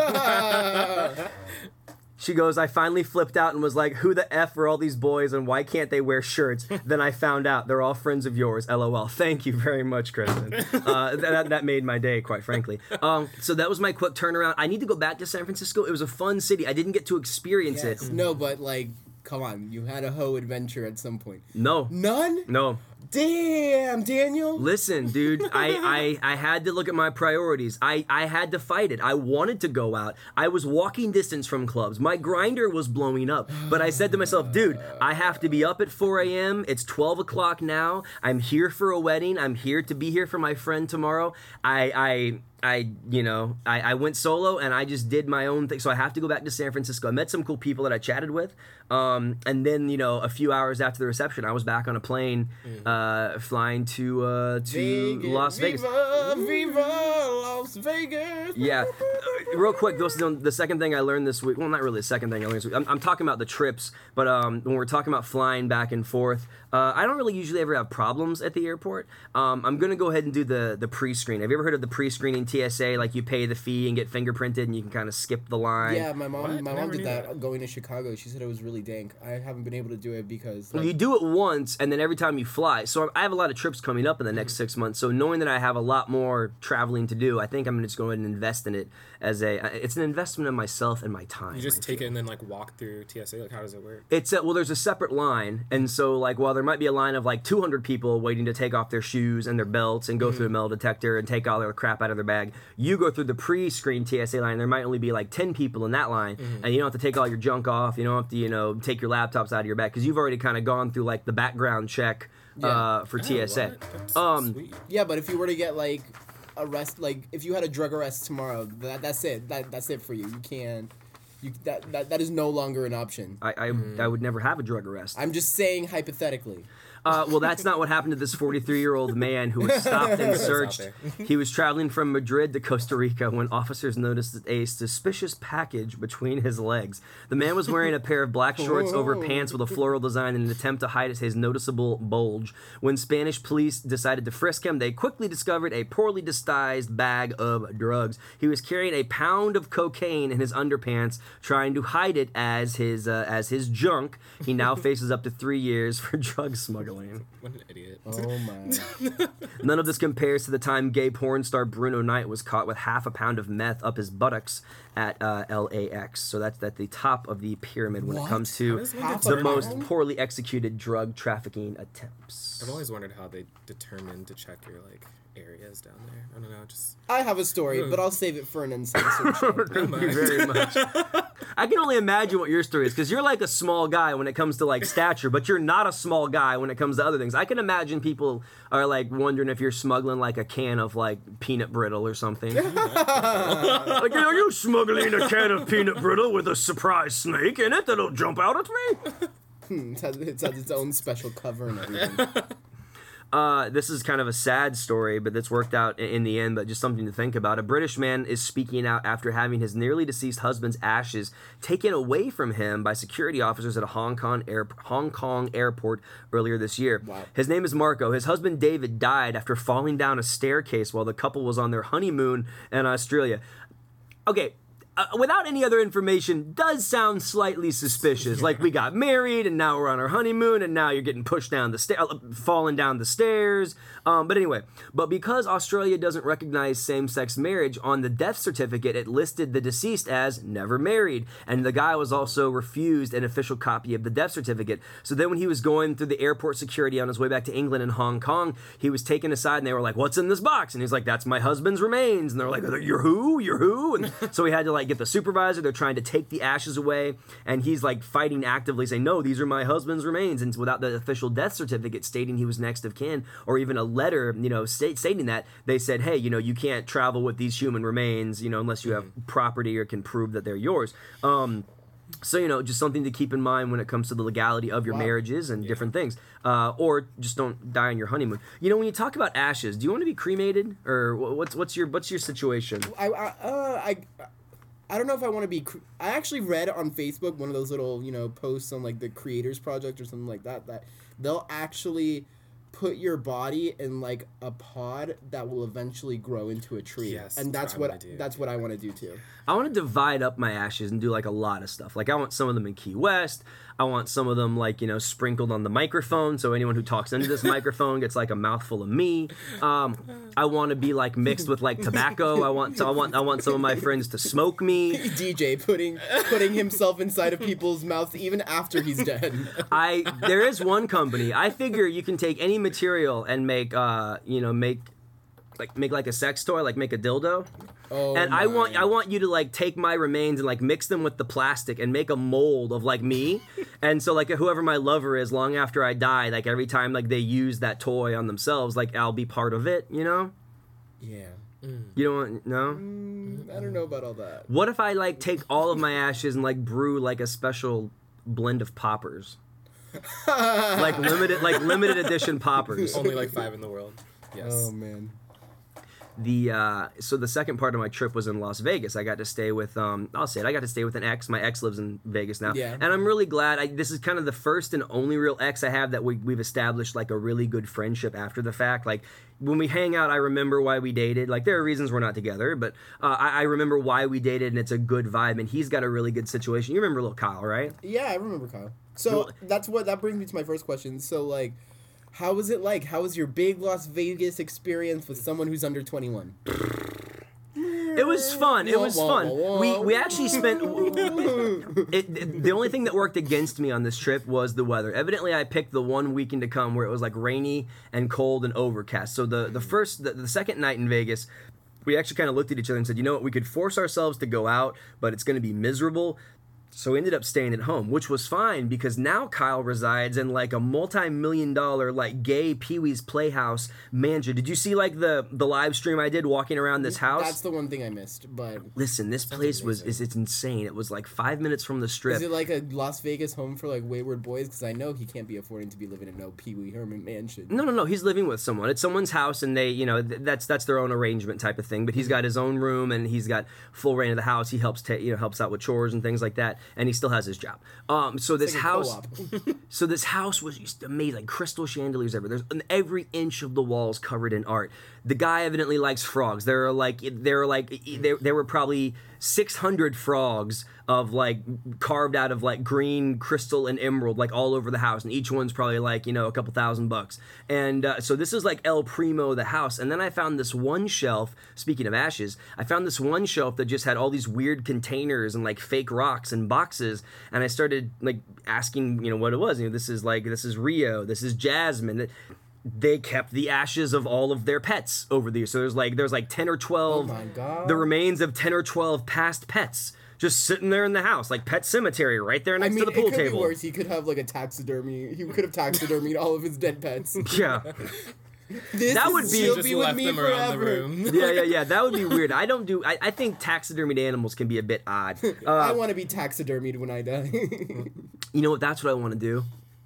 She goes, I finally flipped out and was like, who the F are all these boys and why can't they wear shirts? Then I found out they're all friends of yours. LOL. Thank you very much, Kristen. Uh, that, that made my day, quite frankly. Um, so that was my quick turnaround. I need to go back to San Francisco. It was a fun city. I didn't get to experience Yes. it. No, but like, come on, you had a hoe adventure at some point. No. None? No. Damn, Daniel. Listen, dude, I, I, I had to look at my priorities. I, I had to fight it. I wanted to go out. I was walking distance from clubs. My grinder was blowing up. But I said to myself, dude, I have to be up at four a.m. It's twelve o'clock now. I'm here for a wedding. I'm here to be here for my friend tomorrow. I... I I, you know, I, I went solo and I just did my own thing. So I have to go back to San Francisco. I met some cool people that I chatted with. Um, and then, you know, a few hours after the reception, I was back on a plane uh, uh, flying to uh, to Vegas, Las Vegas. Viva, Viva Las Vegas. Yeah, uh, real quick. This is the second thing I learned this week. Well, not really the second thing I learned this week. I'm, I'm talking about the trips, but um, when we're talking about flying back and forth, uh, I don't really usually ever have problems at the airport. Um, I'm gonna go ahead and do the the pre-screen. Have you ever heard of the pre-screening T S A? Like you pay the fee and get fingerprinted, and you can kind of skip the line. Yeah, my mom, What? my I mom never did knew that, that. going to Chicago. She said it was really dank. I haven't been able to do it because Well, like, you do it once, and then every time you fly. So I have a lot of trips coming up in the next six months. So knowing that I have a lot more traveling to do, I think I'm just going to invest in it as a. It's an investment in myself and my time. You just I take feel. it and then like walk through T S A. Like, how does it work? It's a, well, there's a separate line, and so like while there might be a line of like two hundred people waiting to take off their shoes and their belts and go Mm-hmm. through the metal detector and take all their crap out of their bag, you go through the pre-screen T S A line. There might only be like ten people in that line, Mm-hmm. and you don't have to take all your junk off. You don't have to you know take your laptops out of your bag because you've already kind of gone through like the background check uh, for Oh, T S A. what? That's Um, sweet. yeah, but if you were to get like arrest, like if you had a drug arrest tomorrow, that that's it. That that's it for you. You can't. You that that, that is no longer an option. I, I, I would never have a drug arrest. I'm just saying hypothetically. Uh, well, that's not what happened to this forty-three-year-old man who was stopped and It's out searched. there. He was traveling from Madrid to Costa Rica when officers noticed a suspicious package between his legs. The man was wearing a pair of black shorts over pants with a floral design in an attempt to hide his noticeable bulge. When Spanish police decided to frisk him, they quickly discovered a poorly disguised bag of drugs. He was carrying a pound of cocaine in his underpants, trying to hide it as his uh, as his junk. He now faces up to three years for drug smuggling. What an idiot. Oh my. None of this compares to the time gay porn star Bruno Knight was caught with half a pound of meth up his buttocks at uh, L A X. So that's at the top of the pyramid when it What? comes to How does one Half the a most pound? poorly executed drug trafficking attempts. I've always wondered how they determine to check your like areas down there. I don't know, just I have a story, but I'll save it for an uncensored show. Thank you very much. I can only imagine what your story is because you're like a small guy when it comes to like stature, but you're not a small guy when it comes to other things. I can imagine people are like wondering if you're smuggling like a can of like peanut brittle or something. Like, are you smuggling a can of peanut brittle with a surprise snake in it that'll jump out at me? It has, it has its own special cover and everything. Uh, this is kind of a sad story, but that's worked out in, in the end, but just something to think about. A British man is speaking out after having his nearly deceased husband's ashes taken away from him by security officers at a Hong Kong, air, Hong Kong airport earlier this year. Wow. His name is Marco. His husband David died after falling down a staircase while the couple was on their honeymoon in Australia. Okay. Uh, without any other information, does sound slightly suspicious. Like we got married, and now we're on our honeymoon, and now you're getting pushed down the stair, uh, falling down the stairs. Um, but anyway, but because Australia doesn't recognize same-sex marriage, on the death certificate it listed the deceased as never married, and the guy was also refused an official copy of the death certificate. So then, when he was going through the airport security on his way back to England and Hong Kong, he was taken aside, and they were like, "What's in this box?" And he's like, "That's my husband's remains." And they're like, "You're who? You're who?" And so he had to like get the supervisor. They're trying to take the ashes away, and he's like fighting actively, saying, "No, these are my husband's remains." And without the official death certificate stating he was next of kin, or even a letter, you know, state, stating that, they said, "Hey, you know, you can't travel with these human remains, you know, unless you have property or can prove that they're yours." Um, So, you know, just something to keep in mind when it comes to the legality of your Wow. marriages and different things. Uh, or just don't die on your honeymoon. You know, when you talk about ashes, do you want to be cremated, or wh- what's what's your what's your situation? I I uh, I I don't know if I want to be. Cr- I actually read on Facebook one of those little you know posts on like the Creators Project or something like that that they'll actually put your body in like a pod that will eventually grow into a tree. Yes, and that's that's what what I wanna do. that's what I want to do too. I want to divide up my ashes and do like a lot of stuff. Like I want some of them in Key West. I want some of them like, you know, sprinkled on the microphone, so anyone who talks into this microphone gets like a mouthful of me. Um, I want to be like mixed with like tobacco. I want so I want I want some of my friends to smoke me. D J putting putting himself inside of people's mouths even after he's dead. I there is one company. I figure you can take any material and make uh, you know, make like make like a sex toy, like make a dildo. Oh, And I want my. I want you to like take my remains and like mix them with the plastic and make a mold of like me. And so like whoever my lover is, long after I die, like every time like they use that toy on themselves, like I'll be part of it, you know? Yeah. You don't want no? Mm, I don't know about all that. What if I like take all of my ashes and like brew like a special blend of poppers? like limited, like limited edition poppers. Only like five in the world. Yes. Oh man. The uh, so the second part of my trip was in Las Vegas. I got to stay with um, I'll say it. I got to stay with an ex. My ex lives in Vegas now, Yeah. and I'm really glad. I, this is kind of the first and only real ex I have that we, we've established like a really good friendship after the fact. Like when we hang out, I remember why we dated. Like there are reasons we're not together, but uh, I, I remember why we dated, and it's a good vibe. And he's got a really good situation. You remember little Kyle, right? Yeah, I remember Kyle. So Well- that's what that brings me to my first question. So like, how was it like? How was your big Las Vegas experience with someone who's under twenty-one? It was fun. It was fun. We we actually spent. It, the only thing that worked against me on this trip was the weather. Evidently, I picked the one weekend to come where it was like rainy and cold and overcast. So the the first, the, the second night in Vegas, we actually kind of looked at each other and said, you know what, we could force ourselves to go out, but it's going to be miserable. So we ended up staying at home, which was fine because now Kyle resides in like a multi-million dollar like gay Pee-wee's Playhouse mansion. Did you see like the the live stream I did walking around this house? That's the one thing I missed. But Listen, this place was is it's insane. It was like five minutes from the strip. is it like a Las Vegas home for like wayward boys? Because I know he can't be affording to be living in no Pee Wee Herman mansion. No, no, no. He's living with someone. It's someone's house, and they, you know, th- that's that's their own arrangement type of thing. But he's got his own room, and he's got full reign of the house. He helps, ta- you know, helps out with chores and things like that, and he still has his job. Um, so this like a house, co-op. so this house was just amazing, like crystal chandeliers everywhere. There's and every inch of the walls covered in art. The guy evidently likes frogs. There are like there are like there there were probably six hundred frogs of like carved out of like green crystal and emerald like all over the house, and each one's probably like, you know, a couple thousand bucks. And uh, so this is like El Primo the house. And then I found this one shelf, speaking of ashes, I found this one shelf that just had all these weird containers and like fake rocks and boxes, and I started like asking, you know, what it was. You know, this is like this is Rio, this is Jasmine. They kept the ashes of all of their pets over the years. So there's like there's like ten or twelve Oh my God. the remains of ten or twelve past pets just sitting there in the house, like Pet Cemetery right there I next mean, to the pool it could table. be worse. He could have like a taxidermy. He could have taxidermied all of his dead pets. Yeah. This That is- would be- she'll Just be with left me them around the forever. room. Yeah, yeah, yeah. That would be weird. I don't do. I, I think taxidermied animals can be a bit odd. Uh, I want to be taxidermied when I die. you know what? That's what I want to do.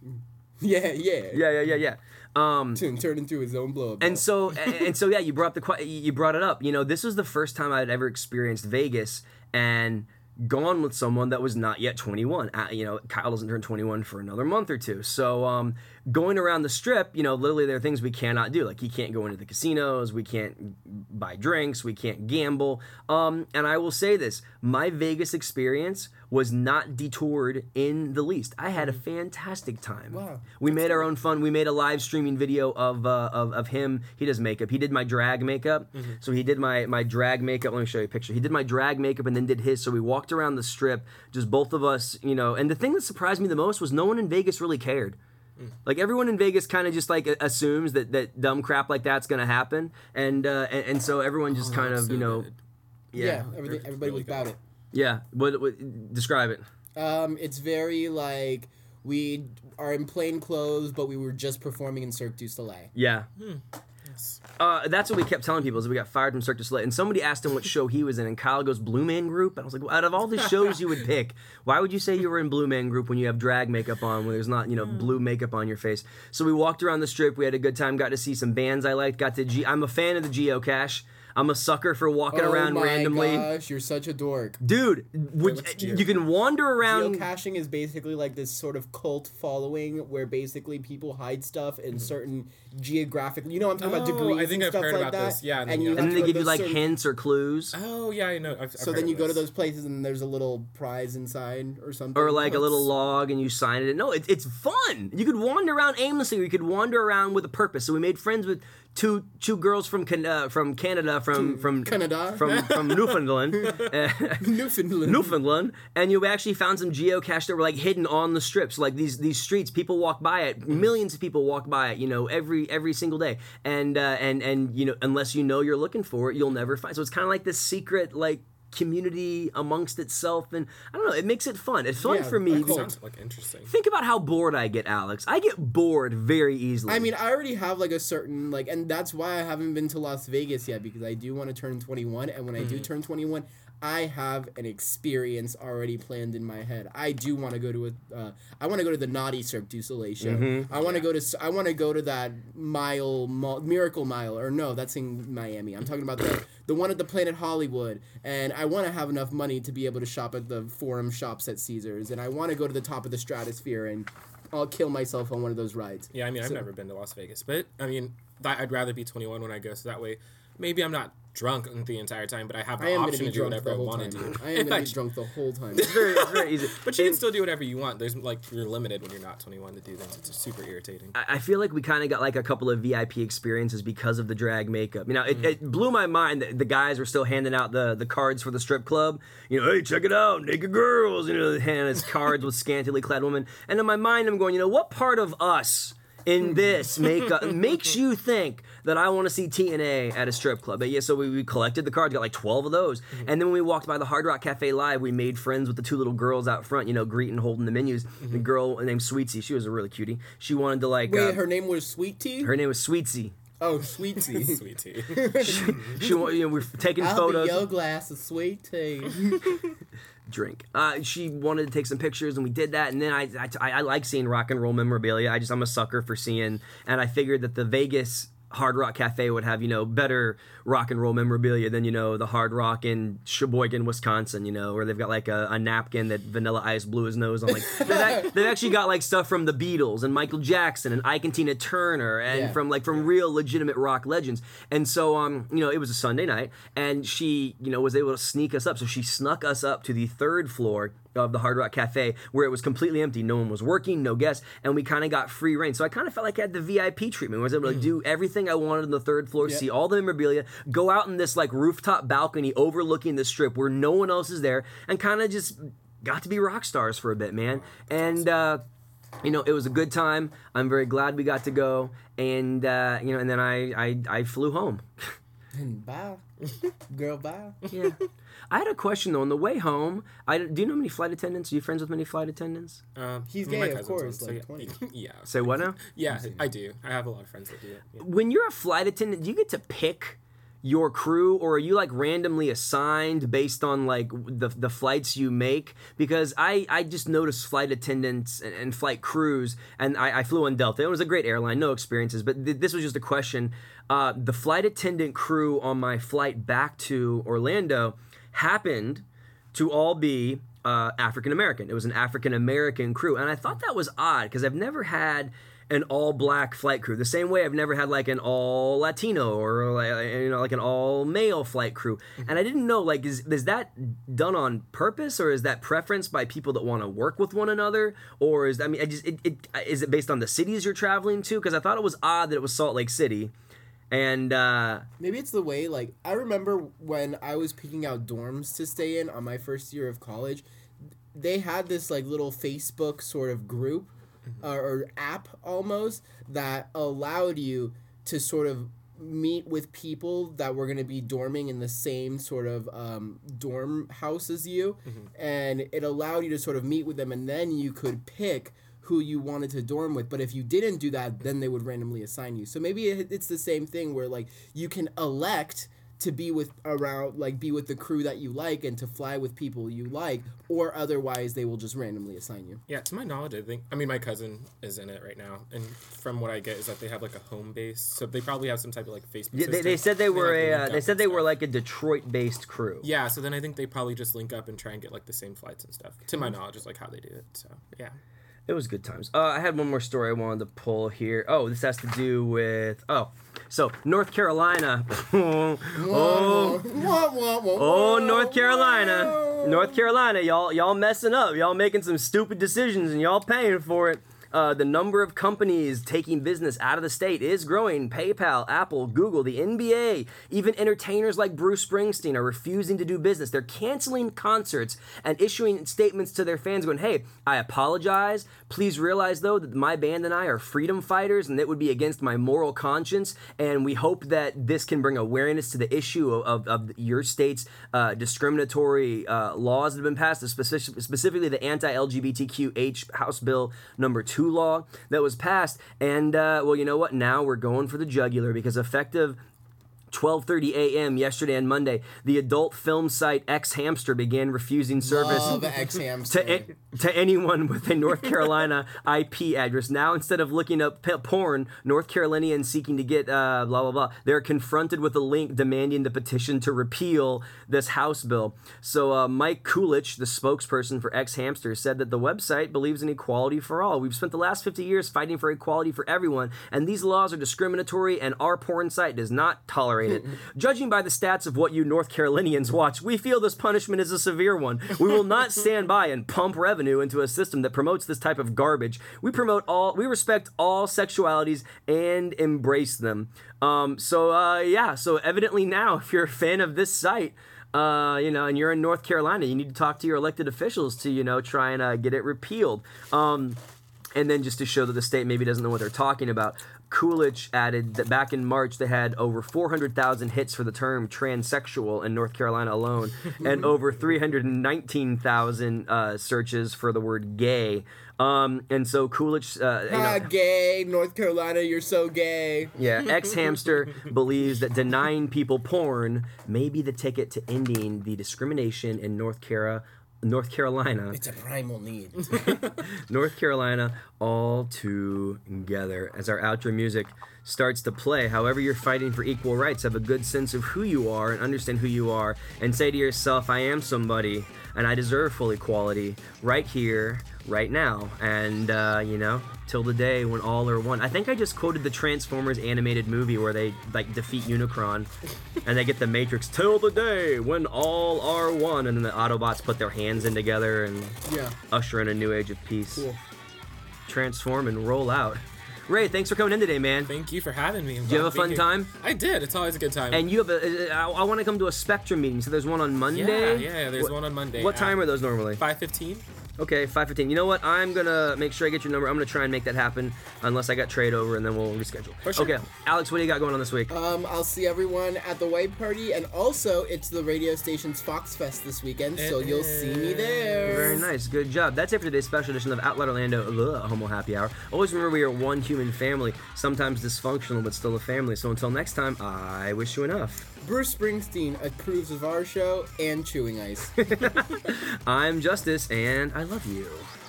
yeah, yeah. Yeah, yeah, yeah, yeah. Um, Turn, turn into his own blow up. and so and and so yeah, you brought the que- you brought it up. You know, this was the first time I'd ever experienced Vegas and gone with someone that was not yet twenty-one. Uh, you know, Kyle doesn't turn twenty-one for another month or two. So um, going around the strip, you know, literally there are things we cannot do. Like he can't go into the casinos, we can't buy drinks, we can't gamble. Um, and I will say this, my Vegas experience was not detoured in the least. I had a fantastic time. Wow. We made our own fun. We made a live streaming video of uh, of, of him. He does makeup. He did my drag makeup. So he did my, my drag makeup. Let me show you a picture. He did my drag makeup and then did his. So we walked around the strip, just both of us, you know. And the thing that surprised me the most was no one in Vegas really cared. Like everyone in Vegas kind of just like assumes that, that dumb crap like that's gonna happen, and uh, and, and so everyone just Oh, kind of that's you so know, good. yeah, yeah, everything, They're everybody really was about it. yeah. What, what describe it? Um, it's very like we are in plain clothes, but we were just performing in Cirque du Soleil. Yeah. Yes. Uh, that's what we kept telling people is we got fired from Cirque du Soleil. And somebody asked him what show he was in, and Kyle goes, Blue Man Group? And I was like, well, out of all the shows you would pick, why would you say you were in Blue Man Group when you have drag makeup on, when there's not, you know, blue makeup on your face? So we walked around the strip. We had a good time, got to see some bands I liked, got to G- I'm a fan of the geocache. I'm a sucker for walking oh around my randomly. gosh, you're such a dork. Dude, would, what's you can wander around. Geocaching is basically like this sort of cult following where basically people hide stuff in certain geographic. You know, what I'm talking about Oh, degrees I think and I've stuff heard like about that. this. Yeah, and, and you yeah. have And to then they go to give you those like certain- hints or clues. Oh yeah, I know. I've, I've So heard then of you go to this. those places and there's a little prize inside or something. Or like a little It's- log and you sign it. No, it, it's fun. You could wander around aimlessly, or you could wander around with a purpose. So we made friends with two two girls from Can- uh, from Canada, from from Canada? from from Newfoundland, uh, Newfoundland. Newfoundland, and you actually found some geocache that were like hidden on the strips. Like these these streets, people walk by it. Millions of people walk by it. You know, every every single day. And uh, and and you know, unless you know you're looking for it, you'll never find. So it's kind of like this secret like community amongst itself, and I don't know, it makes it fun. It's fun Yeah, for me. a It cult. sounds like interesting. Think about how bored I get, Alex. I get bored very easily. I mean, I already have like a certain like, and that's why I haven't been to Las Vegas yet, because I do want to turn twenty-one, and when I do turn twenty-one, I have an experience already planned in my head. I do want to go to a. Uh, I want to go to the Naughty Cirque du Soleil show. Mm-hmm. I want to go to. I want to go to that mile, mile, Miracle Mile, or no, that's in Miami. I'm talking about the the one at the Planet Hollywood, and I want to have enough money to be able to shop at the Forum shops at Caesars, and I want to go to the top of the stratosphere, and I'll kill myself on one of those rides. Yeah, I mean, I've So- never been to Las Vegas, but I mean, th- I'd rather be twenty-one when I go, so that way, maybe I'm not drunk the entire time, but I have the I am going to option be to do drunk whatever the I whole want time. to do. I am going to be drunk the whole time. It's very, it's very easy. But you And can still do whatever you want. There's like you're limited when you're not twenty-one to do things. It's super irritating. I I feel like we kind of got like a couple of V I P experiences because of the drag makeup. You know, it, it blew my mind that the guys were still handing out the, the cards for the strip club. You know, hey, check it out, naked girls. You know, handing us cards with scantily clad women. And in my mind, I'm going, you know, what part of us in this makeup makes you think that I want to see T N A at a strip club? But yeah, so we, we collected the cards, got like twelve of those. Mm-hmm. And then when we walked by the Hard Rock Cafe Live, we made friends with the two little girls out front, you know, greeting, holding the menus. The girl named Sweetsy, she was a really cutie. She wanted to like... Wait, uh, her name was Sweet Tea? her name was Sweetsy. Oh, Sweet Tea. Sweet tea. She, wa- you know, we're taking I'll photos. be your glass of sweet tea. Drink. Uh, she wanted to take some pictures, and we did that. And then I, I, I like seeing rock and roll memorabilia. I just I'm a sucker for seeing, and I figured that the Vegas Hard Rock Cafe would have, you know, better rock and roll memorabilia than, you know, the Hard Rock in Sheboygan, Wisconsin, you know, where they've got like a, a napkin that Vanilla Ice blew his nose on. Like they've, ac- they've actually got like stuff from the Beatles and Michael Jackson and Ike and Tina Turner and Yeah. from like from real legitimate rock legends. And so um, you know, it was a Sunday night, and she, you know, was able to sneak us up. So she snuck us up to the third floor of the Hard Rock Cafe, where it was completely empty. No one was working, no guests, and we kind of got free reign. So I kind of felt like I had the V I P treatment. I was able to do everything I wanted on the third floor, Yep. see all the memorabilia, go out in this like rooftop balcony overlooking the strip where no one else is there, and kind of just got to be rock stars for a bit, man. And uh, you know, it was a good time. I'm very glad we got to go, and uh, you know, and then I I, I flew home. And bye. Girl, bye. Yeah. I had a question though on the way home. I do you know many flight attendants? Are you friends with many flight attendants? Um, He's my gay, of cousin's course, one, so like yeah, twenty. yeah. Say what now? Yeah, I do. I have a lot of friends that do it. Yeah. When you're a flight attendant, do you get to pick your crew, or are you like randomly assigned based on like the the flights you make? Because I I just noticed flight attendants and, and flight crews, and I, I flew on Delta. It was a great airline, no experiences, but th- this was just a question. Uh, the flight attendant crew on my flight back to Orlando happened to all be uh, African American. It was an African American crew, and I thought that was odd because I've never had an all black flight crew. The same way I've never had like an all Latino or like, you know, like an all male flight crew. And I didn't know, like, is is that done on purpose, or is that preference by people that want to work with one another, or is I mean, I just it, it is it based on the cities you're traveling to? Because I thought it was odd that it was Salt Lake City. And uh, Maybe it's the way, like, I remember when I was picking out dorms to stay in on my first year of college, they had this, like, little Facebook sort of group uh, or app almost that allowed you to sort of meet with people that were going to be dorming in the same sort of um, dorm house as you. And it allowed you to sort of meet with them, and then you could pick who you wanted to dorm with. But if you didn't do that, then they would randomly assign you. So maybe it, it's the same thing where like you can elect to be with around like be with the crew that you like and to fly with people you like, or otherwise they will just randomly assign you. Yeah, to my knowledge, I think. I mean, my cousin is in it right now, and from what I get is that they have like a home base, so they probably have some type of like Facebook. yeah, they, system. they said they were like, a link uh, up they said and they were stuff. like a Detroit-based crew. Yeah, so then I think they probably just link up and try and get like the same flights and stuff. To my knowledge, is like how they do it. So yeah. It was good times. Uh, I had one more story I wanted to pull here. Oh, this has to do with oh, so North Carolina. oh, Wah, wah, wah, oh, wah, North Carolina, wah. North Carolina. Y'all, y'all messing up. Y'all making some stupid decisions, and y'all paying for it. Uh, the number of companies taking business out of the state is growing. PayPal, Apple, Google, the N B A, even entertainers like Bruce Springsteen are refusing to do business. They're canceling concerts and issuing statements to their fans going, hey, I apologize. Please realize, though, that my band and I are freedom fighters, and it would be against my moral conscience. And we hope that this can bring awareness to the issue of, of, of your state's uh, discriminatory uh, laws that have been passed, specific, specifically the anti-L G B T Q H House Bill number two law that was passed. And, uh, well, you know what? Now we're going for the jugular because effective twelve thirty a.m. yesterday and Monday, the adult film site X Hamster began refusing service Love X Hamster. to, a- to anyone with a North Carolina I P address. Now, instead of looking up p- porn, North Carolinians seeking to get uh, blah, blah, blah, they're confronted with a link demanding the petition to repeal this House bill. So uh, Mike Coolidge, the spokesperson for X Hamster, said that the website believes in equality for all. We've spent the last fifty years fighting for equality for everyone, and these laws are discriminatory, and our porn site does not tolerate it. Judging by the stats of what you North Carolinians watch, we feel this punishment is a severe one. We will not stand by and pump revenue into a system that promotes this type of garbage. We promote all, we respect all sexualities and embrace them. Um, so uh, yeah, so evidently now, if you're a fan of this site, Uh, you know, and you're in North Carolina, you need to talk to your elected officials to, you know, try and uh, get it repealed. Um, and then just to show that the state maybe doesn't know what they're talking about, Coolidge added that back in March they had over four hundred thousand hits for the term transsexual in North Carolina alone, and over three hundred nineteen thousand uh, searches for the word gay. Um, and so Coolidge, uh, you Ah, know, gay, North Carolina, you're so gay. yeah, X Hamster believes that denying people porn may be the ticket to ending the discrimination in North Cara, North Carolina, It's a primal need. North Carolina, all together. As our outro music starts to play, however you're fighting for equal rights, have a good sense of who you are and understand who you are, and say to yourself, I am somebody, and I deserve full equality right here, right now, and uh, you know, till the day when all are one. I think I just quoted the Transformers animated movie where they like defeat Unicron, and they get the Matrix. Till the day when all are one, and then the Autobots put their hands in together and Yeah. usher in a new age of peace. Cool. Transform and roll out. Ray, thanks for coming in today, man. Thank you for having me. I'm Did you glad have a to be fun here. time? I did. It's always a good time. And you have a. I, I want to come to a Spectrum meeting. So there's one on Monday. yeah, yeah. There's What- one on Monday. What time are those normally? Five fifteen. Okay, five fifteen. You know what? I'm gonna make sure I get your number. I'm gonna try and make that happen, unless I got trade over, and then we'll reschedule. For sure. Okay, Alex, what do you got going on this week? Um, I'll see everyone at the white party, and also it's the radio station's Fox Fest this weekend, so It you'll see me is. there. Very nice, good job. That's it for today's special edition of Outlet Orlando ugh, Homo Happy Hour. Always remember we are one human family, sometimes dysfunctional, but still a family. So until next time, I wish you enough. Bruce Springsteen approves of our show and Chewing Ice. I'm Justice, and I love you.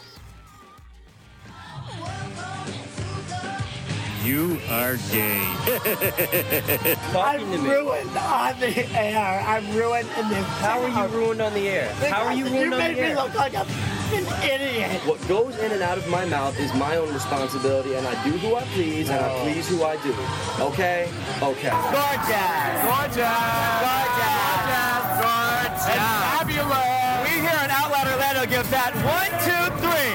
You are gay. Talking to I'm me. ruined on the air. I'm ruined in this. How are you ruined on the air? How are you ruined You on made the me air? look like a an idiot. What goes in and out of my mouth is my own responsibility, and I do who I please, and I please who I do. Okay? Okay. Gorgeous. Gorgeous. Gorgeous. Gorgeous. And fabulous. We here in Outlet Orlando give that one, two, three.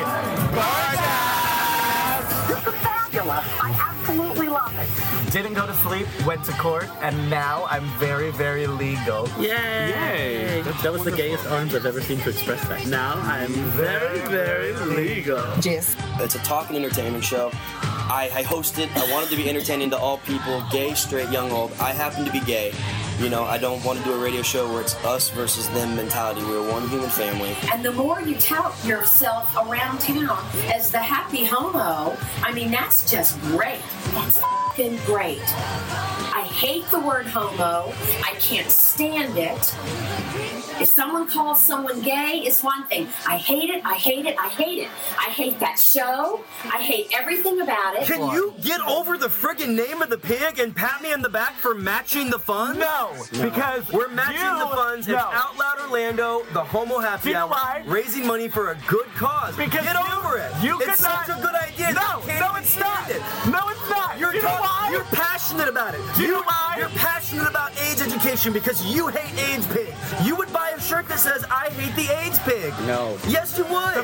Gorgeous. This is fabulous. I absolutely love it. Didn't go to sleep, went to court, and now I'm very, very legal. Yay! That, that was the gayest arms I've ever seen to express that. Now I'm very, very legal. Jizz. It's a talk and entertainment show. I, I host it. I wanted to be entertaining to all people, gay, straight, young, old. I happen to be gay. You know, I don't want to do a radio show where it's us versus them mentality. We're one human family. And the more you tout yourself around town as the happy homo, I mean, that's just great. That's f***ing great. I hate the word homo. I can't stand it. If someone calls someone gay, it's one thing. I hate it, I hate it, I hate it. I hate that show. I hate everything about it. Can you get over the friggin' name of the pig and pat me in the back for matching the funds? No, because We're matching you, the funds. No. It's Out Loud Orlando, the Homo Happy You know Hour, why? raising money for a good cause. Because get you- over it. you it's could not- such a good idea. No, You can't no, even it's not. stand it. No, it's not. You're you know talk- why? You're passionate about it. Do you know why? You're passionate about AIDS education because you hate AIDS pig. You would buy a shirt that says "I hate the AIDS pig." No. Yes, you would.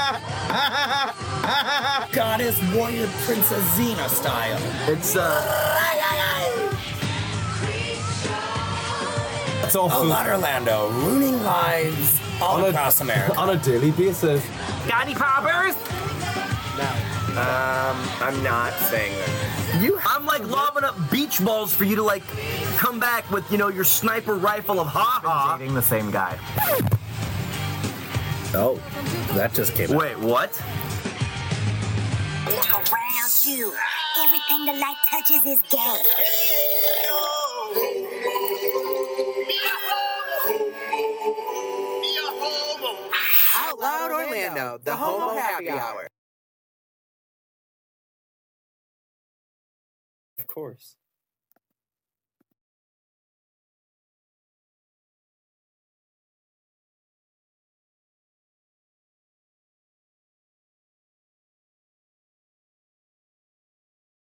Goddess warrior princess Xena style. It's uh. It's all Outlet Orlando, ruining lives all across America. On a daily basis. Got any poppers? Um, I'm not saying that. You, I'm like lobbing up beach balls for you to like come back with, you know, your sniper rifle of ha ha. Dating the same guy. Oh, that just came out. Wait, what? Look around you. Everything the light touches is gay. Orlando, the Homo Happy Hour. Of course.